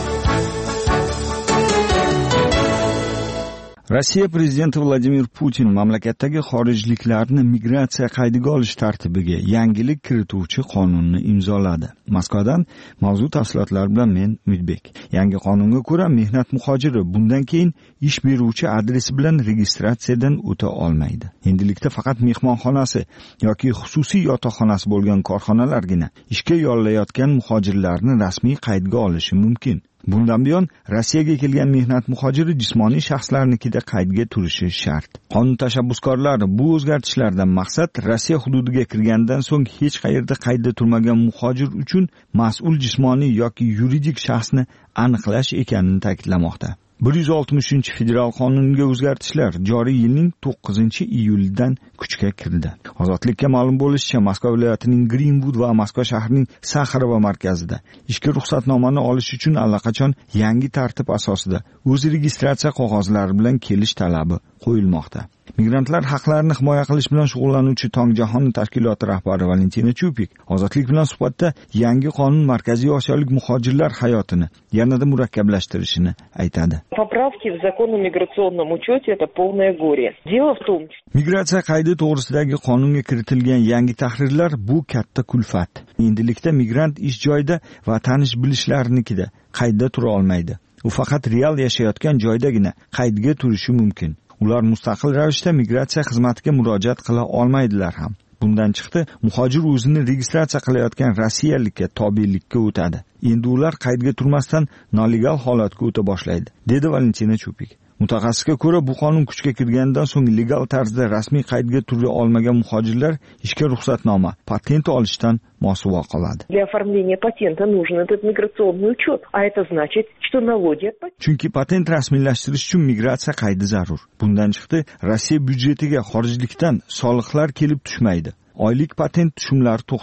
Rossiya prezidenti Vladimir Putin mamlakatdagi xorijliklarni migratsiya qaydiga olish tartibiga yangilik kirituvchi qonunni imzoladi. Moskvadan mavzu tafsilotlari bilan men Umidbek. Yangi qonunga ko'ra mehnat muhojiri bundan keyin ish beruvchi adresi bilan registratsiyadan o'ta olmaydi. Endilikda faqat mehmonxonasi yoki xususiy yotoqxonasi bo'lgan korxonalargina ishga yollayotgan muhojirlarni rasmiy qaydga olishi mumkin. Bundan buyon Rossiyaga kelgan mehnat muhojiri jismoniy shaxslarnikida qaydga turishi shart. Qonun tashabbuskorlari bu o'zgartishlardan maqsad Rossiya hududiga kirgandan so'ng hech qayerda qaydda turmagan muhojir uchun mas'ul jismoniy yoki yuridik shaxsni aniqlash ekanini ta'kidlamoqda. 163-federal qonunga o'zgartishlar joriy yilning 9-iyulidan kuchga kirdi. Ozodlikka ma'lum bo'lishicha, Moskva viloyatining Greenwood va Moskva shahrining Saxarova markazida ishga ruxsatnomani olish uchun allaqachon yangi tartib asosida o'z registratsiya qog'ozlari bilan kelish talabi qo'yilmoqda. Migrantlar haqlarini himoya qilish bilan shug'ullanuvchi Tong jahon tashkiloti rahbari Valentina Chupik Ozodlik bilan suhbatda yangi qonun Markaziy Osiyolik muhojirlar hayotini yanada murakkablashtirishini aytadi. Поправки в закон о миграционном учете это полное горе. Дело в том, migratsiya qaydi to'g'risidagi qonunga kiritilgan yangi tahrirlar bu katta kulfat. Endilikda migrant ish joyida va tanish bilishlarnikida qaydda tura olmaydi. U faqat real yashayotgan joydagina qaydga turishi mumkin. Ular mustaqil ravishda migratsiya xizmatiga murojaat qila olmaydilar ham. Bundan chiqdi, muhojir o'zini registratsiya qilayotgan rossiyalikka tobelikka o'tadi. Endi ular qaydga turmasdan nolegal holatga o'ta boshlaydi, dedi Valentina Chupik. Mutaxassisga ko'ra, bu qonun kuchga kirganidan so'ng legal tarzda rasmiy qaydga tura olmagan muhojirlar ishga ruxsatnoma, patent olishdan mosuvo qoladi. Для оформления патента нужен этот миграционный учет, а это значит, что налоги от патента. Chunki patent rasmiylashtirish uchun migratsiya qaydi zarur. Bundan chiqdi, Rossiya byudjetiga xorijlikdan soliqlar kelib tushmaydi. Oylik patent tushumlari to'xtaydi.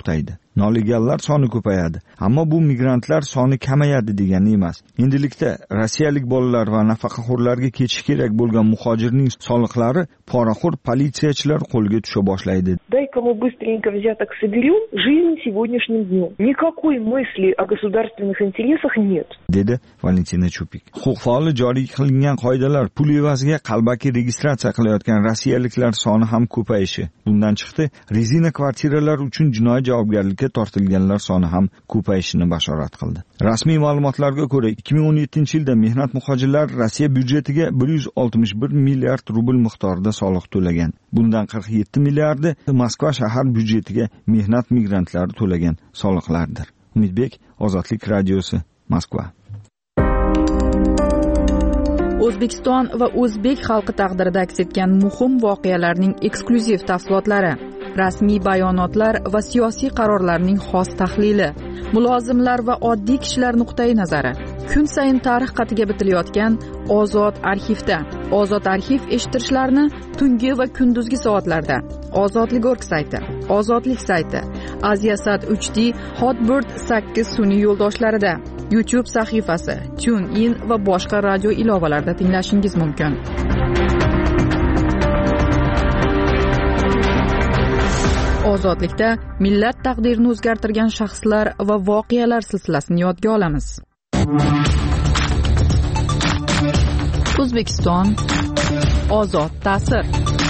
Noliganlar soni ko'payadi, ammo bu migrantlar soni kamayadi degani emas. Endilikda rossiyalik bolalar va nafaqaxo'rlarga ketish kerak bo'lgan muhojirning soliqlari poraxo'r politsiyachilar qo'lga tusha boshlaydi. Дай-ка мы быстренько взяток соберем, жизнь сегодняшним днем. Никакой мысли о государственных интересах нет. dedi Valentina Chupik. Huquq faoli joriy qilingan qoidalar pul evaziga qalbaki registratsiya qilayotgan rossiyaliklar soni ham ko'payishi. Bundan chiqdi, rezina kvartiralar uchun jinoiy javobgarlikka tortilganlar soni ham ko'payishini bashorat qildi. Rasmiy ma'lumotlarga ko'ra, 2017-yilda mehnat muhojirlari Rossiya byudjetiga 161 milliard rubl miqdorida soliq to'lagan. Bundan 47 milliardi Moskva shahar byudjetiga mehnat migrantlari to'lagan soliqlardir. Umidbek, Ozodlik radiosi, Moskva. O'zbekiston va o'zbek xalqi taqdirida aks etgan muhim voqealarning eksklyuziv tafsilotlari, rasmiy bayonotlar va siyosiy qarorlarning xos tahlili, mulozimlar va oddiy kishilar nuqtai nazari. Kun sayin tarix qatiga bitilayotgan Ozod arxivda. Ozod arxiv eshittirishlarni tungi va kunduzgi soatlarda. Ozodlik.org sayti, Ozodlik sayti, Aziasat 3D, Hotbird 8 sun'iy yo'ldoshlarida, YouTube sahifasi, TuneIn va boshqa radio ilovalarida tinglashingiz mumkin. Ozodlikda millat taqdirini o'zgartirgan shaxslar va voqealar silsilasini yodga olamiz. O'zbekiston ozod ta'sir.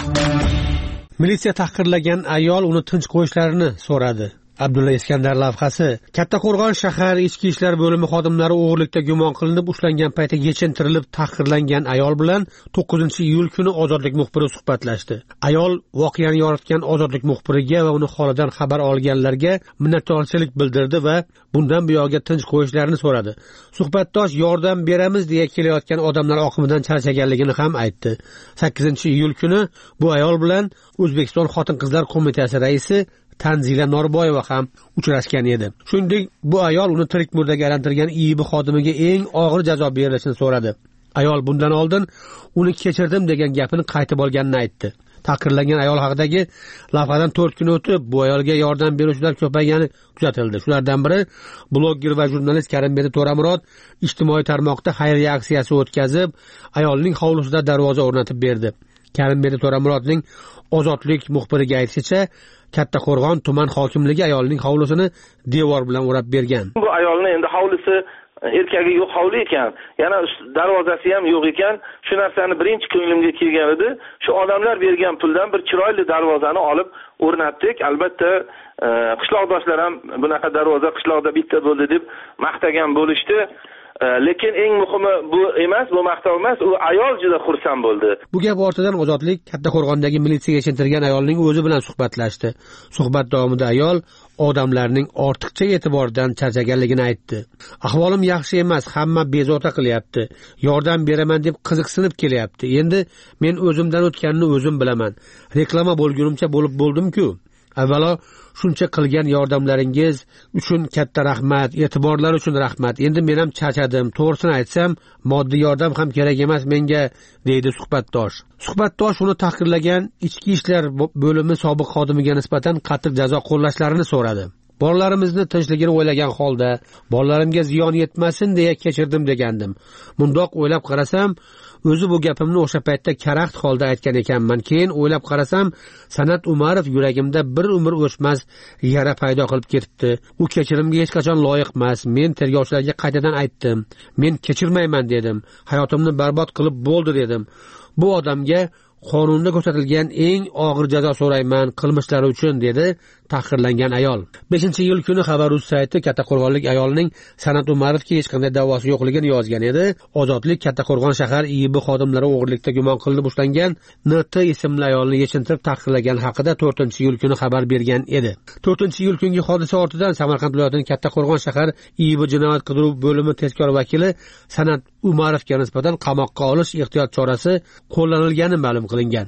Militsiya tahqirlagan ayol uni tinch qo'yishlarini so'radi. Abdulla Iskandar lavhasi. Kattaqo'rg'on shahar ichki ishlar bo'limi xodimlari o'g'irlikda gumon qilinib ushlangan paytda yechintirilib tahqirlangan ayol bilan 9-iyul kuni Ozodlik muxbiri suhbatlashdi. Ayol voqeani yoritgan Ozodlik muxbiriga va uni holidan xabar olganlarga minnatdorchilik bildirdi va bundan buyog'iga tinch qo'yishlarini so'radi. Suhbatdosh yordam beramiz deya kelayotgan odamlar oqimidan charchaganligini ham aytdi. 8-iyul kuni bu ayol bilan O'zbekiston Xotin-qizlar qo'mitasi raisi Tanzila Norboyeva ham uchrashgan edi. Shuningdek, bu ayol uni tirik murdaga aylantirgan IIB xodimiga eng og'ir jazo berilishini so'radi. Ayol bundan oldin uni kechirdim degan gapini qaytib olganini aytdi. Tahqirlangan ayol haqidagi lavhadan 4 kun o'tib, bu ayolga yordam beruvchilar ko'paygani kuzatildi. Shulardan biri blogger va jurnalist Karimbek To'ramurod ijtimoiy tarmoqda xayriya aksiyasi o'tkazib, ayolning hovlisida darvoza o'rnatib berdi. Karimbek To'ramurodning Ozodlik muxbiriga aytishicha, Kattaqo'rg'on tuman hokimligi ayolning hovlisini devor bilan o'rab bergan. Bu ayolni endi hovlisi erkagi yo'q hovli ekan, yana darvozasi ham yo'q ekan. Shu narsani birinchi ko'nglimga kelgan edi. Shu odamlar bergan puldan bir chiroyli darvozani olib o'rnatdik. Albatta qishloqdoshlar ham bunaqa darvoza qishloqda bitta bo'ldi deb maqtagan bo'lishdi. Lekin eng muhimi bu emas, bu maqtov emas, u ayol juda xursand bo'ldi. Bu gap ortidan Ozodlik Kattaqo'rg'ondagi militsiyaga yechintirgan ayolning o'zi bilan suhbatlashdi. Suhbat davomida ayol odamlarning ortiqcha e'tiboridan charchaganligini aytdi. Ahvolim yaxshi emas, hamma bezovta qilyapti. Yordam beraman deb qiziqsinib kelyapti. Endi men o'zimdan o'tganini o'zim bilaman. Reklama bo'lgunimcha bo'ldim-ku. Avvalo shuncha qilgan yordamlaringiz uchun katta rahmat, e'tiborlar uchun rahmat. Endi men ham charchadim. To'g'risini aytsam, moddiy yordam ham kerak emas menga, deydi suhbatdosh. Suhbatdosh uni tahqirlagan ichki ishlar bo'limi sobiq xodimiga nisbatan qattiq jazo qo'llashlarini so'radi. Bolalarimizni tinchligini o'ylagan holda, bolalarimga ziyon yetmasin deya kechirdim degandim. Mundoq o'ylab qarasam, o'zi bu gapimni o'sha paytda karaxt holda aytgan ekanman. Keyin o'ylab qarasam, San'at Umarov yuragimda bir umr o'chmas yara paydo qilib ketibdi. U kechirimga hech qachon loyiq emas. Men tergovchilarga qaytadan aytdim. Men kechirmayman dedim. Hayotimni barbod qilib bo'ldi dedim. Bu odamga qonunda ko'rsatilgan eng og'ir jazo so'rayman qilmishlari uchun, dedi tahqirlangan ayol. 5-iyul kuni Xabar.uz sayti Kattaqo'rg'onlik ayolning San'at Umarovga hech qanday da'vosi yo'qligini yozgan edi. Ozodlik Kattaqo'rg'on shahar IIB xodimlari o'g'irlikda gumon qilinib ushlangan NT ismli ayolni yechintirib tahqirlagan haqida 4-iyul kuni xabar bergan edi. 4-iyul kungi hodisa ortidan Samarqand viloyatining Kattaqo'rg'on shahar IIB jinoyat qidiruv bo'limi tezkor vakili San'at Umarovga nisbatan qamoqqa olish ehtiyot chorasi qo'llanilgani ma'lum qilingan.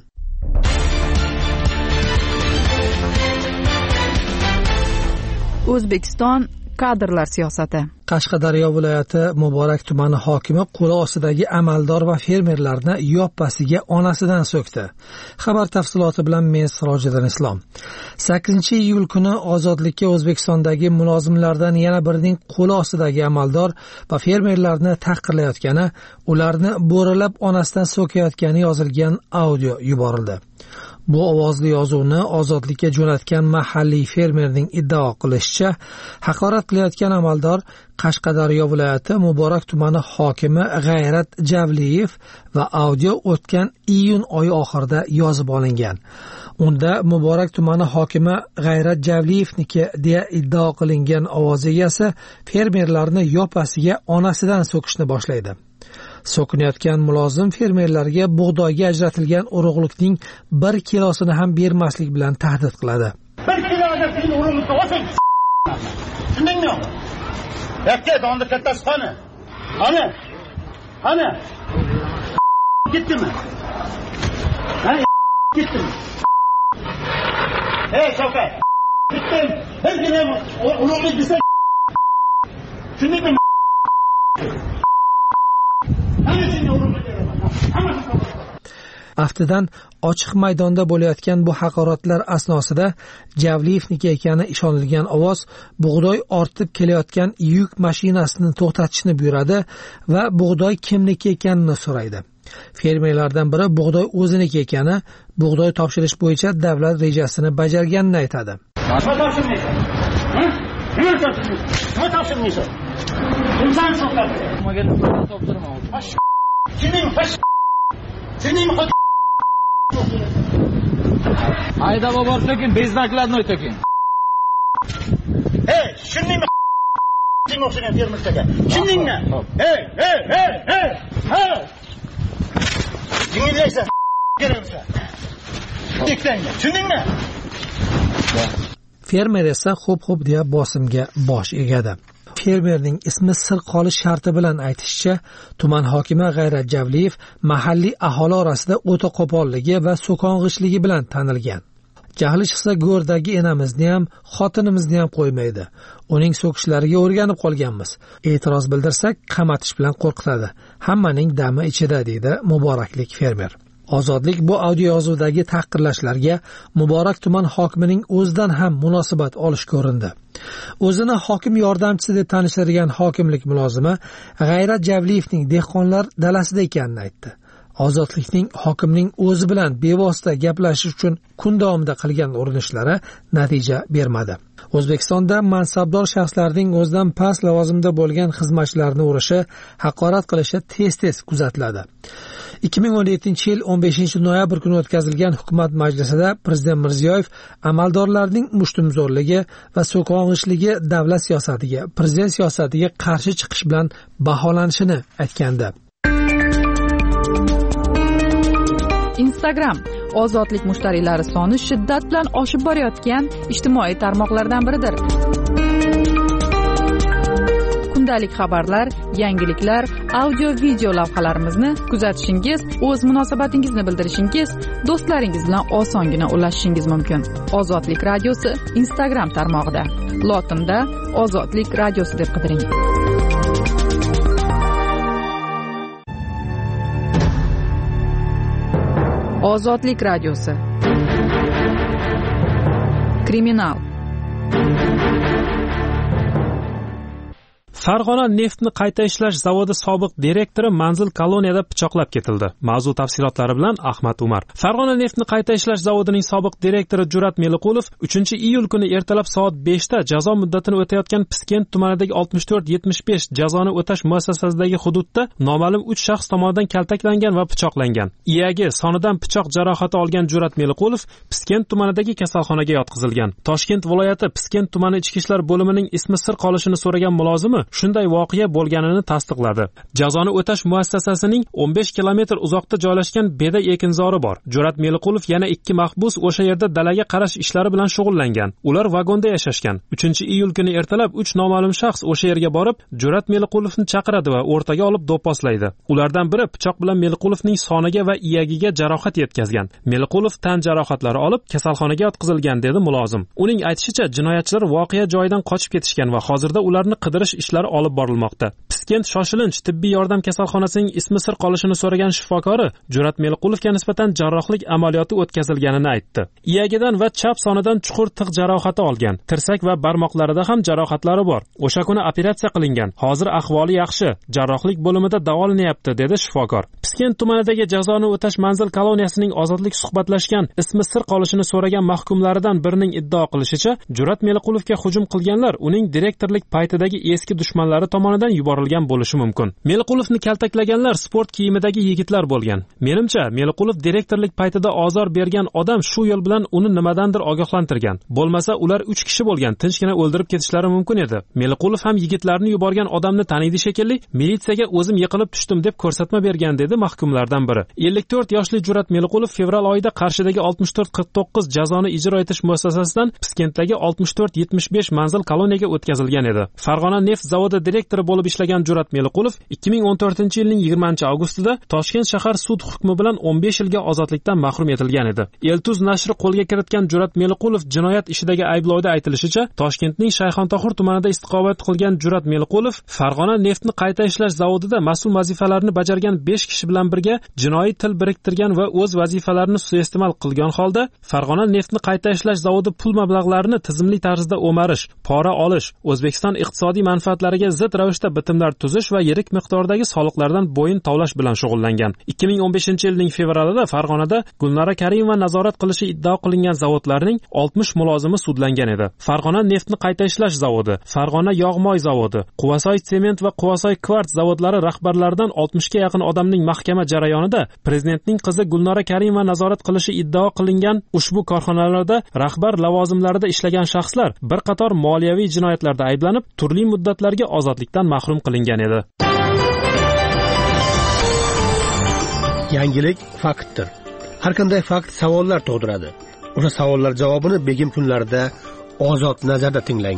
O'zbekiston kadrlar siyosati. Qashqadaryo viloyati Muborak tumani hokimi qo'li ostidagi amaldor va fermerlarni yoppasiga onasidan so'kdi. Xabar tafsiloti bilan men Sirojiddin Islom. 8-iyul kuni ozodlikka O'zbekistondagi mulozimlardan yana birining qo'li ostidagi amaldor va fermerlarni tahqirlayotgani, ularni bo'ralab onasidan so'kayotgani yozilgan audio yuborildi. Bu ovozli yozuvni ozodlikka jo'natgan mahalliy fermerning iddao qilishicha, haqorat qilayotgan amaldor Qashqadaryo viloyati Muborak tumani hokimi G'ayrat Javliyev va audio o'tgan iyun oyi oxirida yozib olingan. Unda Muborak tumani hokimi G'ayrat Javliyevniki deya iddao qilingan ovoz egasi fermerlarni yoppasiga onasidan so'kishni boshlaydi. So'kinayotgan mulozim fermerlarga bug'doyga ajratilgan urug'likning 1 kilosini ham bermaslik bilan tahdid qiladi. 1 kiloga sen urug'likni olsang, tushundingmi? Yakka donda kattasi qani? Qani? Ketdimi? Ha, ketdimi? Hey, Shavkat. Ketdim. Bir kilo urug'lik desa, tushundingmi? Aftidan ochiq maydonda bo'layotgan bu haqoratlar asnosida Javliyevniki ekani ishonilgan ovoz bug'doy ortib kelayotgan yuk mashinasini to'xtatishni buyuradi va bug'doy kimniki ekanini so'raydi. Fermerlardan biri bug'doy o'ziniki ekani, bug'doy topshirish bo'yicha davlat rejasini bajarganini aytadi. Nima topshirmaysan? Nima topshirmaysan? Kimsan so'qadi? Nimaga topshirmaysan? Sening Haydab borsakin, beznaklarni o'takin. Hey, shuningmi? Sen o'xshagan fermerlarga. Shuningmi? Hey. Jingillaysan. Keramsan. Tekdanga. Shuningmi? Fermer esa xo'p deya bosimga bosh egadi. Fermerning ismi sir qolish sharti bilan aytishicha, tuman hokimi G'ayrat Javliyev mahalliy aholi orasida o'ta qo'polligi va so'kong'ichligi bilan tanilgan. Jahli chiqsa go'rdagi enamizni ham, xotinimizni ham qo'ymaydi. Uning so'kishlariga o'rganib qolganmiz. E'tiroz bildirsak, qamatish bilan qo'rqitadi. Hammaning dami ichida, deydi Muboraklik fermer. Ozodlik bu audio yozuvdagi tahqirlashlarga Muborak tuman hokimining o'zidan ham munosabat olish ko'rindi. O'zini hokim yordamchisi deb tanishtirgan hokimlik mulozimi G'ayrat Javliyevning dehqonlar dalasida ekanini aytdi. Ozodlikning hokimning o'zi bilan bevosita gaplashish uchun kun davomida qilgan urinishlari natija bermadi. O'zbekistonda mansabdor shaxslarning o'zidan past lavozimda bo'lgan xizmatchilarni urishi, haqorat qilishi tez kuzatiladi. 2017-yil 15-noyabr kuni o'tkazilgan hukumat majlisida Prezident Mirziyoyev amaldorlarning mushtumzo'rligi va so'kong'ichligi davlat siyosatiga, prezident siyosatiga qarshi chiqish bilan baholanishini aytgandi. Instagram ozodlik mushtariylari soni shiddat bilan oshib borayotgan ijtimoiy tarmoqlardan biridir. Kundalik xabarlar, yangiliklar, audio-video lavhalarimizni kuzatishingiz, o'z munosabatingizni bildirishingiz, do'stlaringiz bilan osongina ulashishingiz mumkin. Ozodlik radiosi Instagram tarmog'ida. Lotinda Ozodlik radiosi deb qidiring. Ozodlik radiosi. Kriminal. Farg'ona neftni qayta ishlash zavodi sobiq direktori Manzil koloniyada pichoqlab ketildi. Mavzu tafsilotlari bilan Ahmad Umar. Farg'ona neftni qayta ishlash zavodining sobiq direktori Jurat Meliqulov 3-iyul kuni ertalab soat 5 da jazo muddatini o'tayotgan Piskent tumanidagi 64-75 jazoni o'tash muassasasidagi hududda noma'lum 3 shaxs tomonidan kaltaklangan va pichoqlangan. Iyagi sonidan pichoq jarohati olgan Jurat Meliqulov Piskent tumanidagi kasalxonaga yotqizilgan. Toshkent viloyati Piskent tumani ichki ishlar bo'limining ismi sir qolishini so'ragan mulozimi shunday voqea bo'lganini tasdiqladi. Jazoni o'tash muassasasining 15 kilometr uzoqda joylashgan Beda ekinzori bor. Jurat Meliqulov yana 2 mahbus o'sha yerda dalaga qarash ishlari bilan shug'ullangan. Ular vagonda yashashgan. 3-iyul kuni ertalab 3 noma'lum shaxs o'sha yerga borib, Jurat Meliqulovni chaqiradi va o'rtaga olib do'pposlaydi. Ulardan biri pichoq bilan Meliqulovning soniga va iyagiga jarohat yetkazgan. Meliqulov tan jarohatlari olib kasalxonaga yotqizilgan dedi mulozim. Uning aytishicha, jinoyatchilar voqea joyidan qochib ketishgan va hozirda ularni qidirish ishlari olib borilmoqda. Piskent shoshilinch tibbiy yordam kasalxonasining ismi sir qolishini so'ragan shifokori Jurat Meliqulovga nisbatan jarrohlik amaliyoti o'tkazilganini aytdi. Iyagidan va chap sonidan chuqur tig' jarohati olgan. Tirsak va barmoqlarida ham jarohatlari bor. O'sha kuni operatsiya qilingan. Hozir ahvoli yaxshi. Jarrohlik bo'limida davolanyapti dedi shifokor. Piskent tumanidagi jazoni o'tash manzil koloniyasining ozodlik suhbatlashgan, ismi sir qolishini so'ragan mahkumlaridan birining iddao qilishicha, Jurat Meliqulovga hujum qilganlar uning direktorlik paytidagi eski dushmanlari tomonidan yuborilgan bo'lishi mumkin. Meliqulovni kaltaklaganlar sport kiyimidagi yigitlar bo'lgan. Menimcha, Meliqulov direktorlik paytida ozor bergan odam shu yo'l bilan uni nimadandir ogohlantirgan. Bo'lmasa ular 3 kishi bo'lgan, tinchgina o'ldirib ketishlari mumkin edi. Meliqulov ham yigitlarni yuborgan odamni taniydi shekilli, militsiyaga o'zim yiqilib tushdim deb ko'rsatma bergan dedi mahkumlardan biri. 54 yoshli Jurat Meliqulov fevral oyida Qarshidagi 6449 jazoni ijro etish muassasasidan Piskentdagi 6475 manzil koloniyaga o'tkazilgan edi. Farg'ona neft zavodi direktori bo'lib ishlagan Jurat Meliqulov 2014-yilning 20-avgustida Toshkent shahar sud hukmi bilan 15 yilga ozodlikdan mahrum etilgan edi. Eltuz nashri qo'lga kiritgan Jurat Meliqulov jinoyat ishidagi ayblovda aytilishicha, Toshkentning Shayxontohur tumanida istiqomat qilgan Jurat Meliqulov Farg'ona neftni qayta ishlash zavodida mas'ul vazifalarni bajargan 5 kishi bilan birga jinoiy til biriktirgan va o'z vazifalarini suiiste'mol qilgan holda Farg'ona neftni qayta ishlash zavodi pul mablag'larini tizimli tarzda o'marish, pora olish, O'zbekiston iqtisodiy manfaatlariga zid ravishda bitimlar tuzish va yirik miqdordagi soliqlardan bo'yin tovlash bilan shug'ullangan. 2015-yilning fevralida Farg'onada Gulnora Karimova nazorat qilishi iddao qilingan zavodlarning 60 mulozimi sudlangan edi. Farg'ona neftni qayta ishlash zavodi, Farg'ona yog'moy zavodi, Quvasoy sement va Quvasoy kvarts zavodlari rahbarlaridan 60 ga yaqin odamning mahkama jarayonida prezidentning qizi Gulnora Karimova nazorat qilishi iddao qilingan ushbu korxonalarda rahbar lavozimlarida ishlagan shaxslar bir qator moliyaviy jinoyatlarda ayblanib, turli muddatlarga ozodlikdan mahrum qilingan edi. Yangilik faktdir. Har qanday fakt savollar tug'diradi. O'sha savollar javobini begim kunlarida Ozod nazarda tinglang.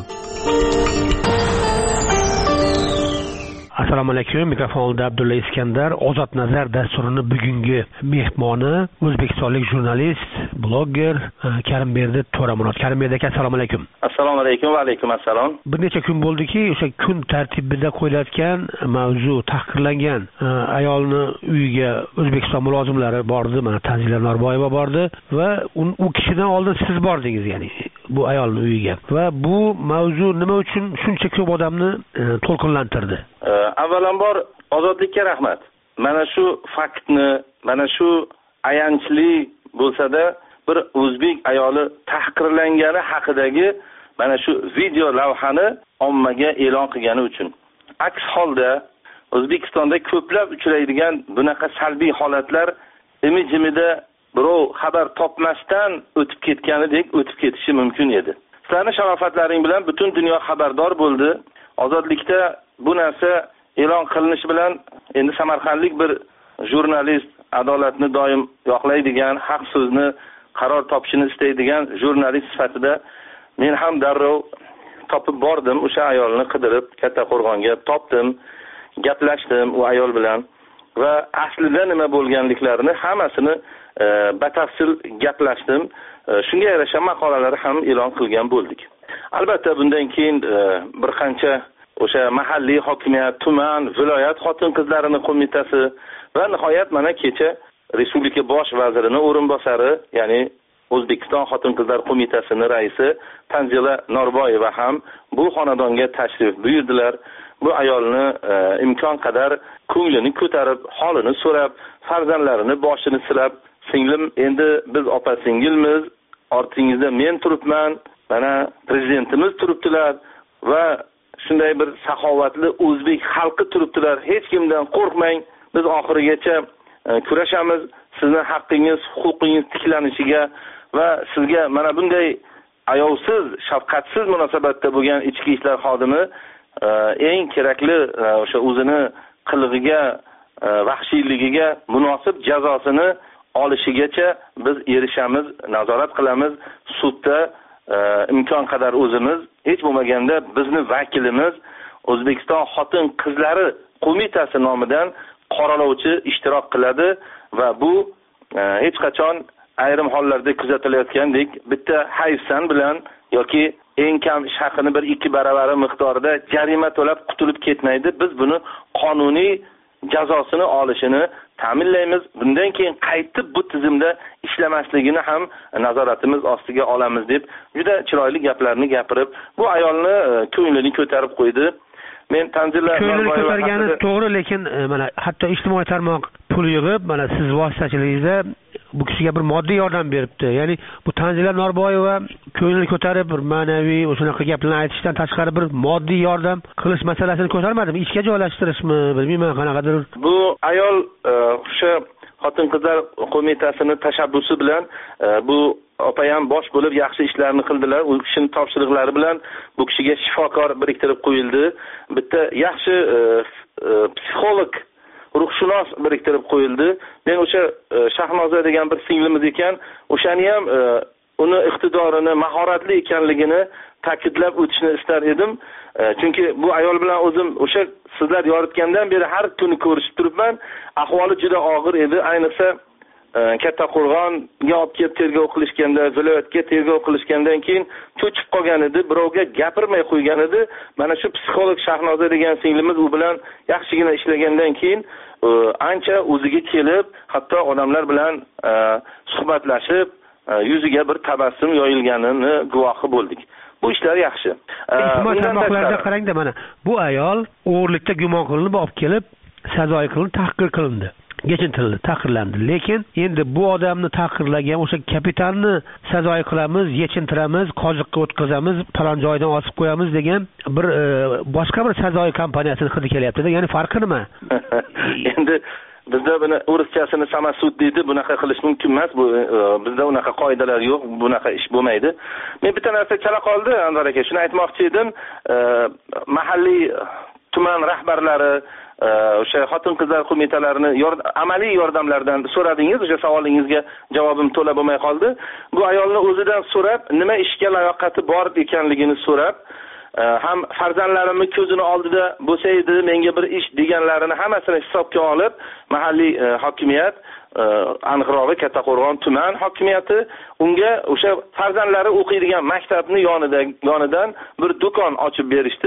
Assalomu alaykum. Mikrofonda Abdulla Iskandar. Ozod nazar dasturini bugungi mehmoni o'zbekistonlik jurnalist, blogger Karimberdi To'ramurod. Karimberdi aka, assalomu alaykum. Assalomu alaykum va alaykum assalom. Bir necha kun bo'ldiki, o'sha kun tartibida qo'yilayotgan mavzu tahqirlangan ayolni uyiga O'zbekiston mulozimlari bordi, mana Tanzila Norboyeva bordi va u kishidan oldin siz bordingiz, ya'ni bu ayolning uyiga. Va bu mavzu nima uchun shuncha ko'p odamni to'lqinlantirdi? Avvalambor ozodlikka rahmat. Mana shu faktni, mana shu ayanchli bo'lsa-da bir o'zbek ayoli tahqirlangani haqidagi mana shu video lavhani ommaga e'lon qilgani uchun. Aks holda O'zbekistonda ko'plab uchraydigan bunaqa salbiy holatlar imi-jimida birov xabar topmasdan o'tib ketganidek o'tib ketishi mumkin edi. Sizlarning sharofatlaring bilan butun dunyo xabardor bo'ldi. Ozodlikda bu narsa e'lon qilinishi bilan endi samarqandlik bir jurnalist, adolatni doim yoqlaydigan, haq so'zni qaror topishini istaydigan jurnalist sifatida men ham darrov topib bordim. O'sha ayolni qidirib Kattaqo'rg'onga topdim, gaplashdim u ayol bilan va aslida nima bo'lganliklarini hammasini batafsil gaplashdim. Shunga yarasha maqolalar ham e'lon qilgan bo'ldik. Albatta bundan keyin bir qancha o'sha mahalliy hokimiyat, tuman, viloyat xotin-qizlarining qo'mitasi va nihoyat mana kecha Respublika bosh vazirining o'rinbosari, ya'ni O'zbekiston xotin-qizlar qo'mitasining raisi Tanzila Norboyeva ham bu xonadonga tashrif buyurdilar. Bu ayolni imkon qadar ko'nglini ko'tarib, holini so'rab, farzandlarini boshini silab, singlim, endi biz opa-singilmiz, ortingizda men turibman, mana prezidentimiz turibdilar va shunday bir saxovatli o'zbek xalqi turibdilar. Hech kimdan qo'rqmang. Biz oxirigacha kurashamiz. Sizning haqqingiz, huquqingiz tiklanishiga va sizga mana bunday ayovsiz, shafqatsiz munosabatda bo'lgan ichki ishlar xodimi eng kerakli o'sha o'zini qilig'iga, vahshiyligiga munosib jazosini olishigacha biz erishamiz, nazorat qilamiz. Sudda imkon qadar o'zimiz, hech bo'lmaganda bizni vakilimiz O'zbekiston xotin-qizlari qo'mitasi nomidan qoralovchi ishtirok qiladi va bu hech qachon ayrim hollarda kuzatilayotgandek bitta hayfsan bilan yoki eng kam ish haqini 1-2 baravari miqdorida jarima to'lab qutulib ketmaydi. Biz buni qonuniy jazosini olishini ta'minlaymiz. Bundan keyin qaytib bu tizimda ishlamasligini ham nazoratimiz ostiga olamiz deb juda chiroyli gaplarni gapirib, bu ayolni ko'nglini ko'tarib qo'ydi. Men Tanzila ko'nglini ko'targani to'g'ri, lekin mana hatto ijtimoiy tarmoq pul yig'ib, mana siz vositachiligingizda bu kishiga bir moddiy yordam beribdi. Ya'ni bu Tanzila Norboyeva ko'nglini ko'tarib, bir ma'naviy o'shunaqa gaplarni aytishdan tashqari bir moddiy yordam qilish masalasini ko'tarmadimi? Ishga joylashtirishmi, bilmayman, qanaqadir. Bu ayol o'sha xotin-qizlar qo'mitasining tashabbusi bilan bu opayam bosh bo'lib yaxshi ishlarni qildilar. U kishining topshiriqlari bilan bu kishiga shifokor biriktirib qo'yildi. Bitta yaxshi psixolog, ruhshunos biriktirib qo'yildi. Men o'sha Shahnoza degan bir singlimiz ekan, o'shani ham uni iqtidorini, mahoratli ekanligini ta'kidlab o'tishni istar edim. Chunki bu ayol bilan o'zim o'sha sizlar yoritgandan beri har kuni ko'rishib turibman. Ahvoli juda og'ir edi. Ayniqsa Kattaqo'rg'onga olib kelib tergov qilishganda, viloyatga tergov qilishgandan keyin cho'chib qolgan edi, birovga gapirmay qo'ygan edi. Mana shu psixolog Shahnoza degan singlimiz u bilan yaxshigina ishlagandan keyin ancha o'ziga kelib, hatto odamlar bilan suhbatlashib, yuziga bir tabassum yoyilganini guvohi bo'ldik. Bu ishlar yaxshi. Ijtimoiy tarmoqlarda qarangda, mana bu ayol o'g'irlikda gumon qilinib olib kelib, sazoyi qilinib, tahqir qilindi. Yechintirildi, tahqirlandi. Lekin endi bu odamni tahqirlagan o'sha kapitanni sazoyi qilamiz, yechintiramiz, qoziqqa o'tkazamiz, falon joydan osib qo'yamiz degan bir boshqa bir sazoyi kompaniyasini hidi kelyapti-da. Ya'ni farqi nima? Endi bizda buni o'rischasini samasud deydi, bunaqa qilish mumkin emas. Bu bizda unaqa qoidalar yo'q, bunaqa ish bo'lmaydi. Men bitta narsa chala qoldi, Anvar aka, shuni aytmoqchi edim. Mahalliy tuman rahbarlari o'sha xotin-qizlar qo'mitalarini amaliy yordamlardan so'radingiz. O'sha savolingizga javobim to'la bo'lmay qoldi. Bu ayolni o'zidan so'rab, nima ishga layoqati bor ekanligini so'rab, ham farzandlarimni ko'zini oldida bo'lsa edi, menga bir ish deganlarini hammasini hisobga olib, mahalliy hokimiyat, aniqrog'i Kattaqo'rg'on tuman hokimiyati unga o'sha farzandlari o'qiydigan maktabni yonidan bir do'kon ochib berishdi.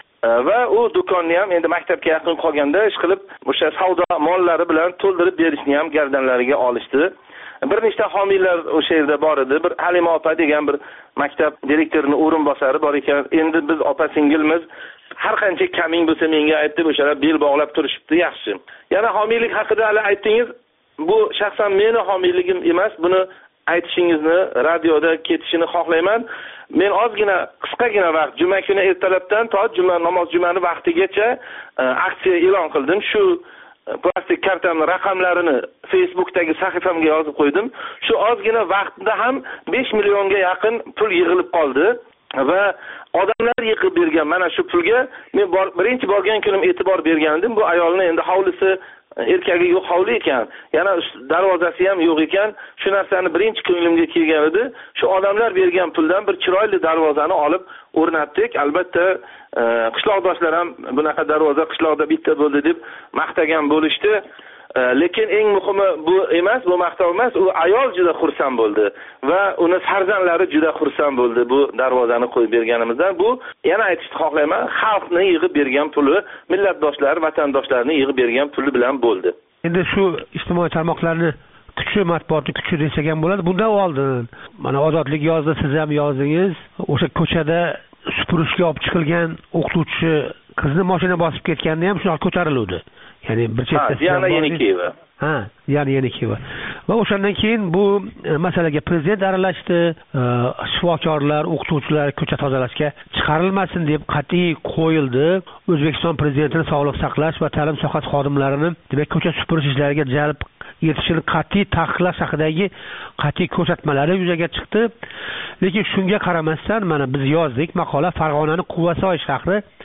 Va u do'konni ham endi maktabga yaqin qolganda ish qilib, o'sha savdo mollari bilan to'ldirib berishni ham gardanlariga olishdi. Bir nechta homiylar o'sha yerda bor edi. Bir Halima opa degan bir maktab direktorining o'rinbosari bor ekan. Endi biz opa singilmiz, har qancha kaming bo'lsa menga ayt deb o'shalar bel bog'lab turishibdi, yaxshi. Yana homiylik haqida hali aytdingiz. Bu shaxsan meni homiyligim emas, buni aytishingizni radioda ketishini xohlayman. Men ozgina qisqagina vaqt juma kuni ertalabdan to namoz jumani vaqtigacha aksiya e'lon qildim. Shu plastik kartamning raqamlarini Facebookdagi sahifamga yozib qo'ydim. Shu ozgina vaqtda ham 5 millionga yaqin pul yig'ilib qoldi va odamlar yig'ib bergan mana shu pulga men birinchi borgan kunim e'tibor bergan edim. Bu ayolni endi hovlisi erkagi yo'q hovli ekan, yana darvozasi ham yo'q ekan. Shu narsani birinchi ko'nglimga kelgan edi. Shu odamlar bergan puldan bir chiroyli darvozani olib o'rnatdik. Albatta qishloqdoshlar ham bunaqa darvoza qishloqda bitta bo'ldi deb maqtagan bo'lishdi. Lekin eng muhimi bu emas, bu maqtov emas, u ayol juda xursand bo'ldi va uni farzandlari juda xursand bo'ldi bu darvozani qo'yib berganimizdan. Bu yana aytishni xohlayman, xalqni yig'ib bergan puli, millatdoshlar, vatandoshlarni yig'ib bergan puli bilan bo'ldi. Endi shu ijtimoiy tarmoqlarni kuchi, matbuotning kuchi desak ham bo'ladi. Bundan oldin mana Ozodlik yozdi, siz ham yozdingiz. O'sha ko'chada supurishga olib chiqilgan o'qituvchi qizni mashina bosib ketganda ham shunaqa ko'tariluvdi. Ya'ni bir chetda yana Yenikiyeva. Ya'ni Yenikiyeva. Va o'shandan keyin bu masalaga prezident aralashdi. Shifokorlar, o'qituvchilar ko'cha tozalashga chiqarilmasin deb qat'iy qo'yildi. O'zbekiston prezidentining sog'liqni saqlash va ta'lim sohasi xodimlarini, demak, ko'cha supurish ishlariga jalb etishini qat'iy taqiqlash haqidagi qat'iy ko'rsatmalari yuzaga chiqdi. Lekin shunga qaramasdan mana biz yozdik maqola, Farg'onaning Quvasoy shahri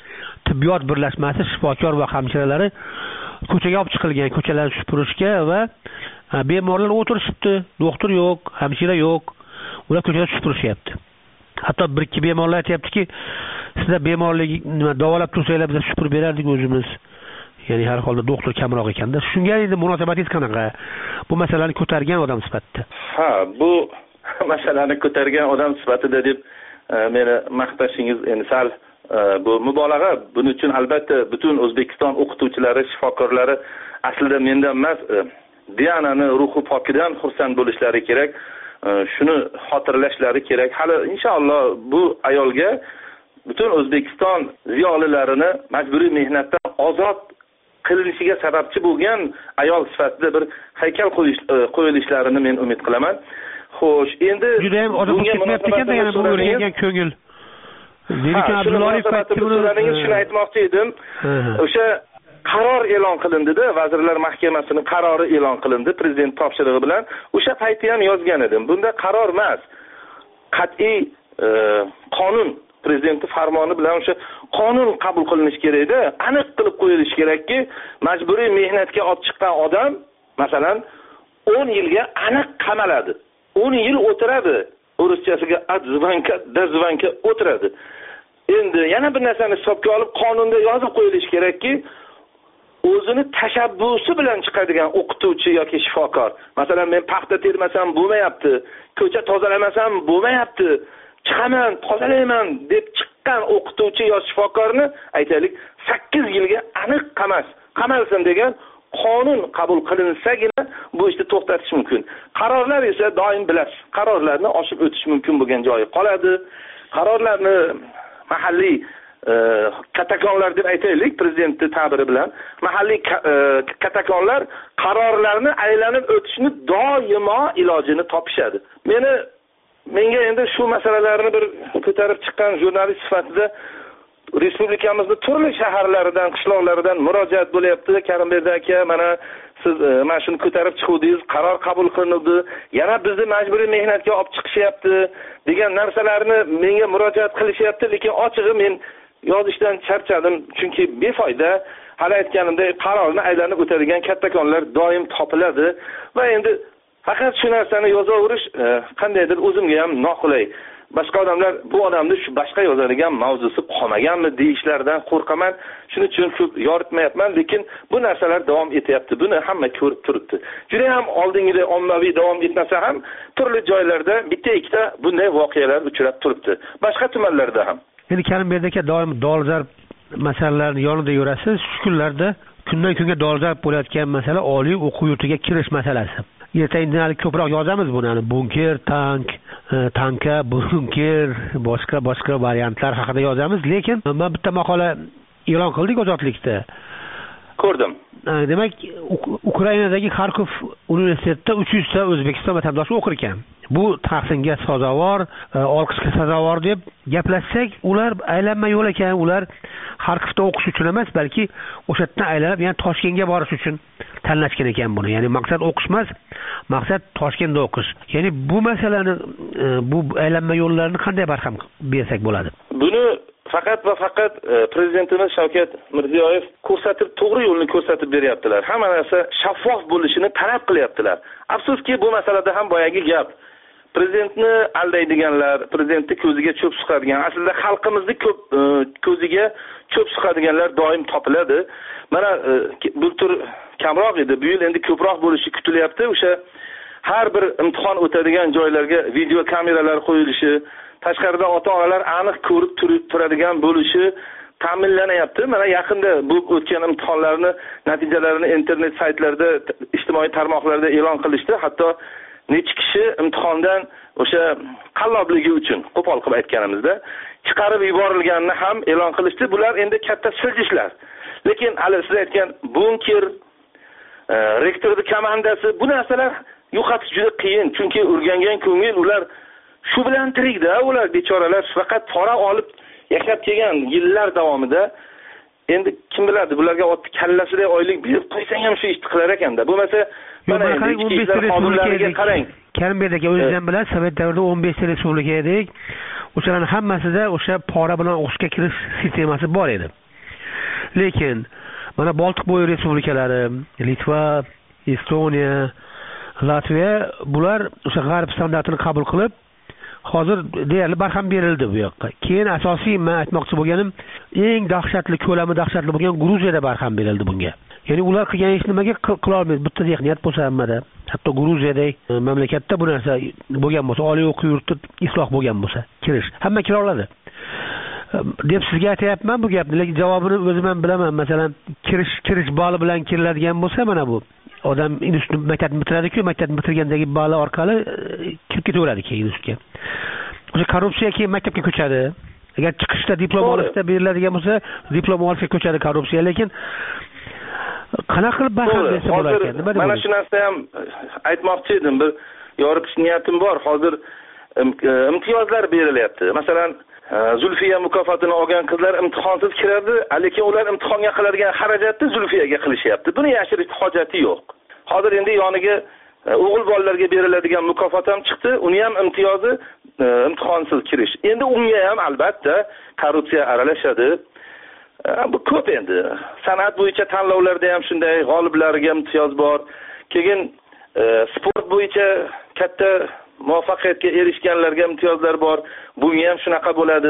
tibbiyot birlashmasi shifokor va hamshiralari ko'chaga olib chiqilgan, ko'chalarni supurishga va bemorlar o'tirishibdi, doktor yo'q, hamshira yo'q, ular ko'chada supurishyapti. Hatto bir ikki bemorlar aytayaptiki, sizlar bemorlik davolab tursanglar biz supurib berardik o'zimiz. Ya'ni har holda doktor kamroq ekanda. Shunga endi munosabatingiz qanaqa? Bu masalani ko'targan odam sifatida. Ha, bu masalani ko'targan odam sifatida deb meni maqtashingiz endi sal bu mubolag'a. Buning uchun albatta butun O'zbekiston o'qituvchilari, shifokorlari aslida mendan emas, Dianani ruhi pokidan xursand bo'lishlari kerak. Shuni xotirlashlari kerak. Hali inshaalloh bu ayolga butun O'zbekiston ziyolilarini majburiy mehnatdan ozod qilinishiga sababchi bo'lgan ayol sifatida bir haykal qo'yilishlarini men umid qilaman. Xo'sh, endi juda ham odam ketmayapti ekanda, yana bu o'rgangan ko'ngil. Lekin Abdullayev shuni aytmoqchi edim. O'sha qaror e'lon qilindi-da, Vazirlar Mahkamasining qarori e'lon qilindi prezident topshirig'i bilan. O'sha paytda ham yozgan edim. Bunda qaror emas, qat'iy qonun, prezidentning farmoni bilan o'sha qonun qabul qilinishi kerak-da, aniq qilib qo'yilishi kerakki, majburiy mehnatga olib chiqqan odam, masalan, 10 yilga aniq qamaladi. 10 yil o'tiradi. O'rischasiga dazvanka o'tiradi. Endi yana bir narsani hisobga olib qonunda yozib qo'yilishi kerakki, o'zini tashabbusi bilan chiqadigan o'qituvchi yoki shifokor. Masalan, men paxta termasam bo'lmayapti, ko'cha tozalamasam bo'lmayapti, chiqaman, tozalayman deb chiqqan o'qituvchi yoki shifokorni aytaylik 8 yilga aniq qamalsin degan qonun qabul qilinsagina bu ishni to'xtatish mumkin. Qarorlar esa doim bilasiz, qarorlarni oshib o'tish mumkin bo'lgan joyi qoladi. Qarorlarni mahalliy katakonlar deb aytaylik, prezidentning ta'biri bilan, mahalliy katakonlar qarorlarni aylanib o'tishni doimo ilojini topishadi. Menga endi shu masalalarni bir ko'tarib chiqqan jurnalist sifatida respublikamizning turli shaharlaridan, qishloqlaridan murojaat bo'lyapti. Karimberdi aka, mana siz mana shuni ko'tarib chiqdingiz, qaror qabul qilindi, yana bizni majburiy mehnatga olib chiqishyapti degan narsalarni menga murojaat qilishyapti, lekin ochig'i men yozishdan charchadim, chunki befoyda. Hali aytganimdek, qarorni aylanib o'tadigan kattakonlar doim topiladi va endi faqat shu narsani yozaverish qandaydir o'zimga ham noqulay. Boshqa odamlar bu odamni shu boshqa yozadigan mavzusi qolmaganmi deyishlaridan qo'rqaman. Shuning uchun ko'p yoritmayapman, lekin bu narsalar davom etyapti. Buni hamma ko'rib turibdi. Juda ham oldingidek ommaviy davom etmasa ham turli joylarda bitta ikkita bunday voqealar uchrab turibdi. Boshqa tumanlarda ham. Endi Karimberdi aka doim dolzarb masalalarning yonida yurasiz. Shu kunlarda kundan kunga dolzarb bo'layotgan masala oliy o'quv yurtiga kirish masalasi. Ertaga ko'proq yozamiz buni, bunker, tanka, bunker, boshqa variantlar haqida yozamiz, lekin men bitta maqola e'lon qildik Ozodlikda. Ko'rdim. Demak, Ukrainadagi Xarkov universitetida 300 ta O'zbekiston vatandoshi o'qir ekan. Bu tahsinga sazovor, olqishga sazovor deb gaplashsak, ular aylanma yo'l ekan, ular Xarkovda o'qish uchun emas, balki o'sha yerdan aylanib, ya'ni Toshkentga borish uchun tanlashgan ekan buni. Ya'ni maqsad o'qish emas, maqsad Toshkentda o'qish. Ya'ni bu masalani, bu aylanma yo'llarni qanday barham bersak bo'ladi? Buni faqat va faqat prezidentimiz Shavkat Mirziyoyev to'g'ri yo'lni ko'rsatib beryaptilar. Hamma narsa shaffof bo'lishini talab qilyaptilar. Afsuski, bu masalada ham boyagi gap. Prezidentni aldaydiganlar, prezidentni ko'ziga cho'p suqadigan, aslida xalqimizni ko'ziga cho'p suqadiganlar doim topiladi. Mana bu tur kamroq edi, bu yil endi ko'proq bo'lishi kutilyapti. O'sha har bir imtihon o'tadigan joylarga video kameralar qo'yilishi, tashqarida ota-onalar aniq ko'rib turadigan bo'lishi ta'minlanyapti. Mana yaqinda bu o'tgan imtihonlarni natijalarini internet saytlarida, ijtimoiy tarmoqlarda e'lon qilishdi. Hatto necha kishi imtihondan o'sha qallobligi uchun, qo'pol qilib aytganimizda, chiqarib yuborilganini ham e'lon qilishdi. Bular endi katta siljishlar. Lekin hali siz aytgan bunker, rektorning komandasi, bu narsalar yo'qotish juda qiyin, chunki o'rgangan ko'ngil ular shu bilan tirikda, ular bechoralar faqat pora olib yashab kelgan yillar davomida. Endi kim biladi, bularga otni kallasida oylik berib qo'ysang ham shu ishni qilar ekanda. Bo'lmasa mana 15 ta respublikaga qarang. Karimberdi aka o'zingizdan bilasiz, Sovet davrida 15 ta respublika edik. O'shalarning hammasida o'sha pora bilan o'qishga kirish sistemasi bor edi. lekin mana Boltiqbo'yi respublikalari, Litva, Estoniya, Latviya bular o'sha g'arb standartini qabul qilib, hozir deyarli barham berildi bu yoqqa. Keyin asosiy men aytmoqchi bo'lganim, eng dahshatli ko'lami dahshatli bo'lgan Gruziyada barham berildi bunga. Ya'ni ular qilgan ish nimaga qila olmaydi? Bitta texniyat bo'lsa hammada, hatto Gruziyadek mamlakatda bu narsa bo'lgan bo'lsa, oliy o'quv yurti isloh bo'lgan bo'lsa, kirish hamma kira oladi. deb sizga aytyapman bu gapni, lekin javobini o'zim ham bilaman. Masalan, kirish bali bilan kiriladigan bo'lsa, mana bu odam institut maktabni bitiradi-ku, maktabni bitirgandagi bali orqali kirib ketaveradi keyin institutga. O'sha korrupsiya keyin maktabga ko'chadi. Agar chiqishda diplom olishda beriladigan bo'lsa, diplom olishga ko'chadi korrupsiya, lekin qanaqa qilib barham bersa bo'lar ekan? Nima deb? Mana shu narsani ham aytmoqchi edim. Bir yoritish niyatim bor. Hozir imtiyozlar berilyapti. Masalan, Zulfiya mukofotini olgan qizlar imtihonsiz kiradi, lekin ular imtihonga qiladigan xarajatni Zulfiyaga qilishyapti. Buni yashirish hojati yo'q. Hozir endi yoniga o'g'il bolalarga beriladigan mukofot ham chiqdi, uni ham imtiyozi imtihonsiz kirish. Endi unga ham albatta korrupsiya aralashadi. Bu ko'p endi. San'at bo'yicha tanlovlarda ham shunday g'oliblariga imtiyoz bor. Keyin sport bo'yicha katta muvaffaqiyatga erishganlarga imtiyozlar bor. Bunga ham shunaqa bo'ladi.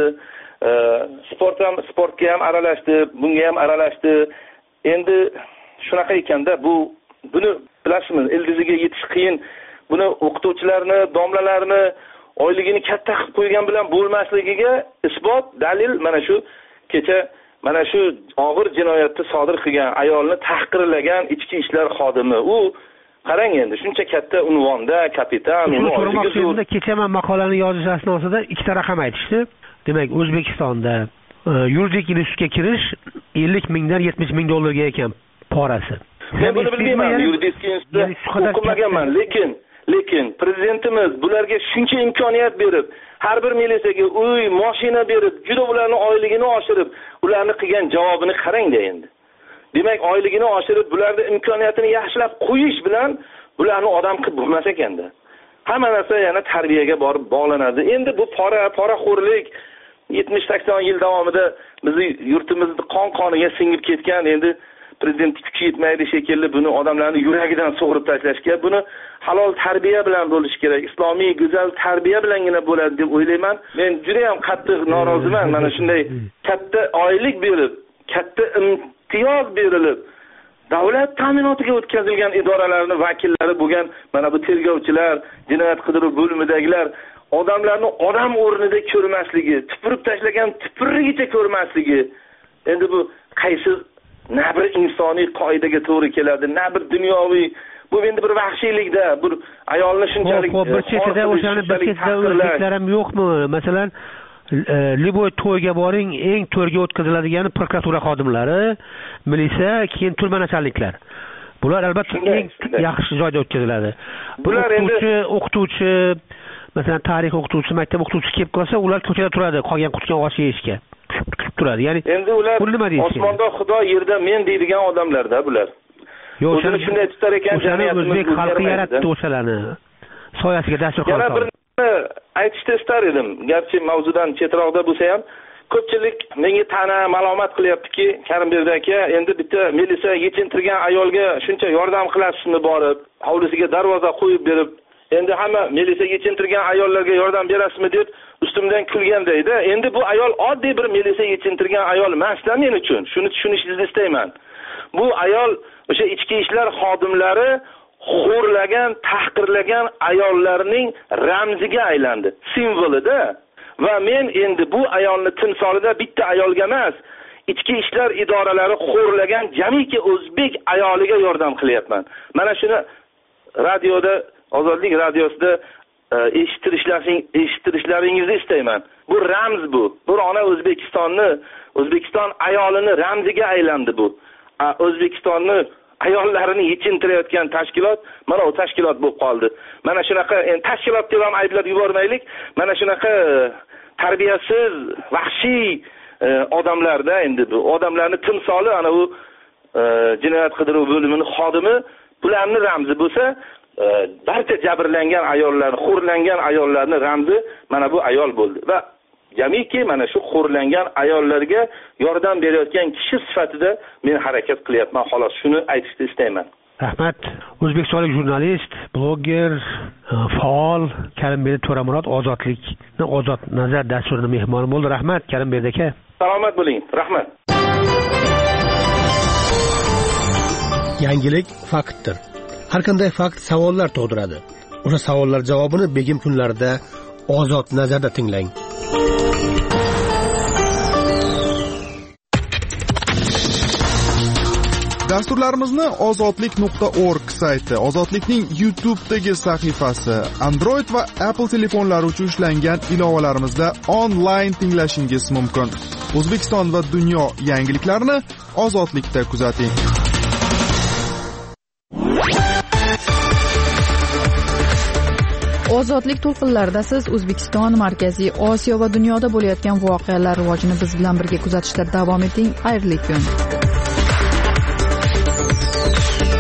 Sportga ham aralashdi, bunga ham aralashdi. Endi shunaqa ekanda buni bilasizmi, ildiziga yetish qiyin. Buni o'qituvchilarni, domlalarni oyligini katta qilib qo'ygan bilan bo'lmasligiga isbot, dalil mana shu kecha mana shu og'ir jinoyatni sodir qilgan ayolni tahqirlagan ichki ishlar xodimi. U qarang endi shuncha katta unvonda kapitan, uni oldida kecha men maqolani yozish asnosida ikkita raqam aytishdi. Demak, O'zbekistonda yuridik institutga kirish 50 mingdan 70 ming dollarga ekan porasi. Men buni bilmayman, yuridik institutda o'qimaganman, lekin prezidentimiz bularga shuncha imkoniyat berib, har bir militsiyaga uy, mashina berib, juda ularning oyligini oshirib, ularni qilgan javobini qarang-da endi. Demak, oyligini oshirib, bularning imkoniyatini yaxshilab qo'yish bilan bularni odam qilib bo'lmas ekanda. Hamma narsa yana tarbiyaga borib bog'lanadi. Endi bu poraxo'rlik 70-80 yil davomida bizning yurtimizni qon-qoniga singib ketgan, endi prezident kuchi yetmaydi shekilli buni odamlarning yuragidan sug'urib tashlashga, buni halol tarbiya bilan bo'lish kerak. Islomiy go'zal tarbiya bilangina bo'ladi deb o'ylayman. Men juda ham qattiq noroziman. Mana shunday katta oylik berib, katta imtiyoz berilib, davlat ta'minotiga o'tkazilgan idoralarning vakillari bo'lgan mana bu tergovchilar, jinoyat qidiruv bo'limidagilar odamlarni odam o'rnida ko'rmasligi, tupurib tashlagan tupurligicha ko'rmasligi. Endi bu qaysi na bir insoniy qoidaga to'g'ri keladi, na bir dunyoviy. Bu endi bir vahshiylikda, bir ayolni shunchalik bir chetida o'shani bir chetida o'zbeklar ham yo'qmi? Masalan, Liboy to'yga boring, eng to'rga o'tkaziladigani prokuratura xodimlari, militsiya, keyin turma nachalniklar. Bular albatta eng yaxshi joyda o'tkaziladi. Bular endi o'qituvchi, masalan, tarix o'qituvchisi, maktab o'qituvchisi kelib qolsa, ular ko'chada turadi, qolgan qutgan osh yeyishga. Kutib turadi. Ya'ni endi ular osmonda Xudo, yerda men deydigan odamlarda bular. Yo'q, o'zini shunday tutar ekan, jamiyatimiz o'zbek xalqi yaratdi o'shalarni. Soyasiga dasturxon. Yana bir aytishni istar edim, garchi mavzudan chetroqda bo'lsa ham, ko'pchilik menga ta'na malomat qilyaptiki, Karimbek aka, endi bitta militsiya yechintirgan ayolga shuncha yordam qilasizmi borib, hovlisiga darvoza qo'yib berib, endi hamma militsiya yechintirgan ayollarga yordam berasizmi deb ustimdan kulgandayda. Endi bu ayol oddiy bir militsiya yechintirgan ayol emasda men uchun. Shuni tushunishingizni istayman. Bu ayol o'sha ichki ishlar xodimlari xo'rlagan, tahqirlagan ayollarning ramziga aylandi, simvolida. Va men endi bu ayolni timsolida bitta ayolga emas, ichki ishlar idoralari xo'rlagan jamiki o'zbek ayoliga yordam qilyapman. Mana shuni radioda, Ozodlik radiosida eshittirishlaringizni istayman. Bu ramz bu. Bir ona O'zbekiston ayolini ramziga aylandi bu. O'zbekistonni ayollarini yechintirayotgan tashkilot mana o tashkilot bo'lib qoldi. Mana shunaqa, endi tashkilot deb ham ayblab yubormaylik. Mana shunaqa tarbiyasiz, vahshiy odamlarda endi bu odamlarning timsoli ana u jinoyat qidiruv bo'limining xodimi, bularning ramzi bo'lsa, barcha jabrlangan ayollar, xo'rlangan ayollarning ramzi mana bu ayol bo'ldi. Va jamiki mana shu xo'rlangan ayollarga yordam berayotgan kishi sifatida men harakat qilyapman, xolos shuni aytishni istayman. Rahmat. O'zbekistonlik jurnalist, bloger, faol Karimbek To'ramurod ozodlikni ozod nazar dasturining mehmoni bo'ldi. Rahmat Karimbek aka. Salomat bo'ling. Rahmat. Yangilik faktdir. Har qanday fakt savollar tug'diradi. O'sha savollar javobini begim kunlarida ozod nazarda tinglang. Dasturlarimizni ozodlik.org sayti, Ozodlikning YouTube'dagi sahifasi, Android va Apple telefonlari uchun ishlangan ilovalarimizda onlayn tinglashingiz mumkin. O'zbekiston va dunyo yangiliklarini Ozodlikda kuzating. Ozodlik to'lqinlarida siz O'zbekiston, Markaziy Osiyo va dunyoda bo'layotgan voqealar rivojini biz bilan birga kuzatishda davom eting. Xayrli kun.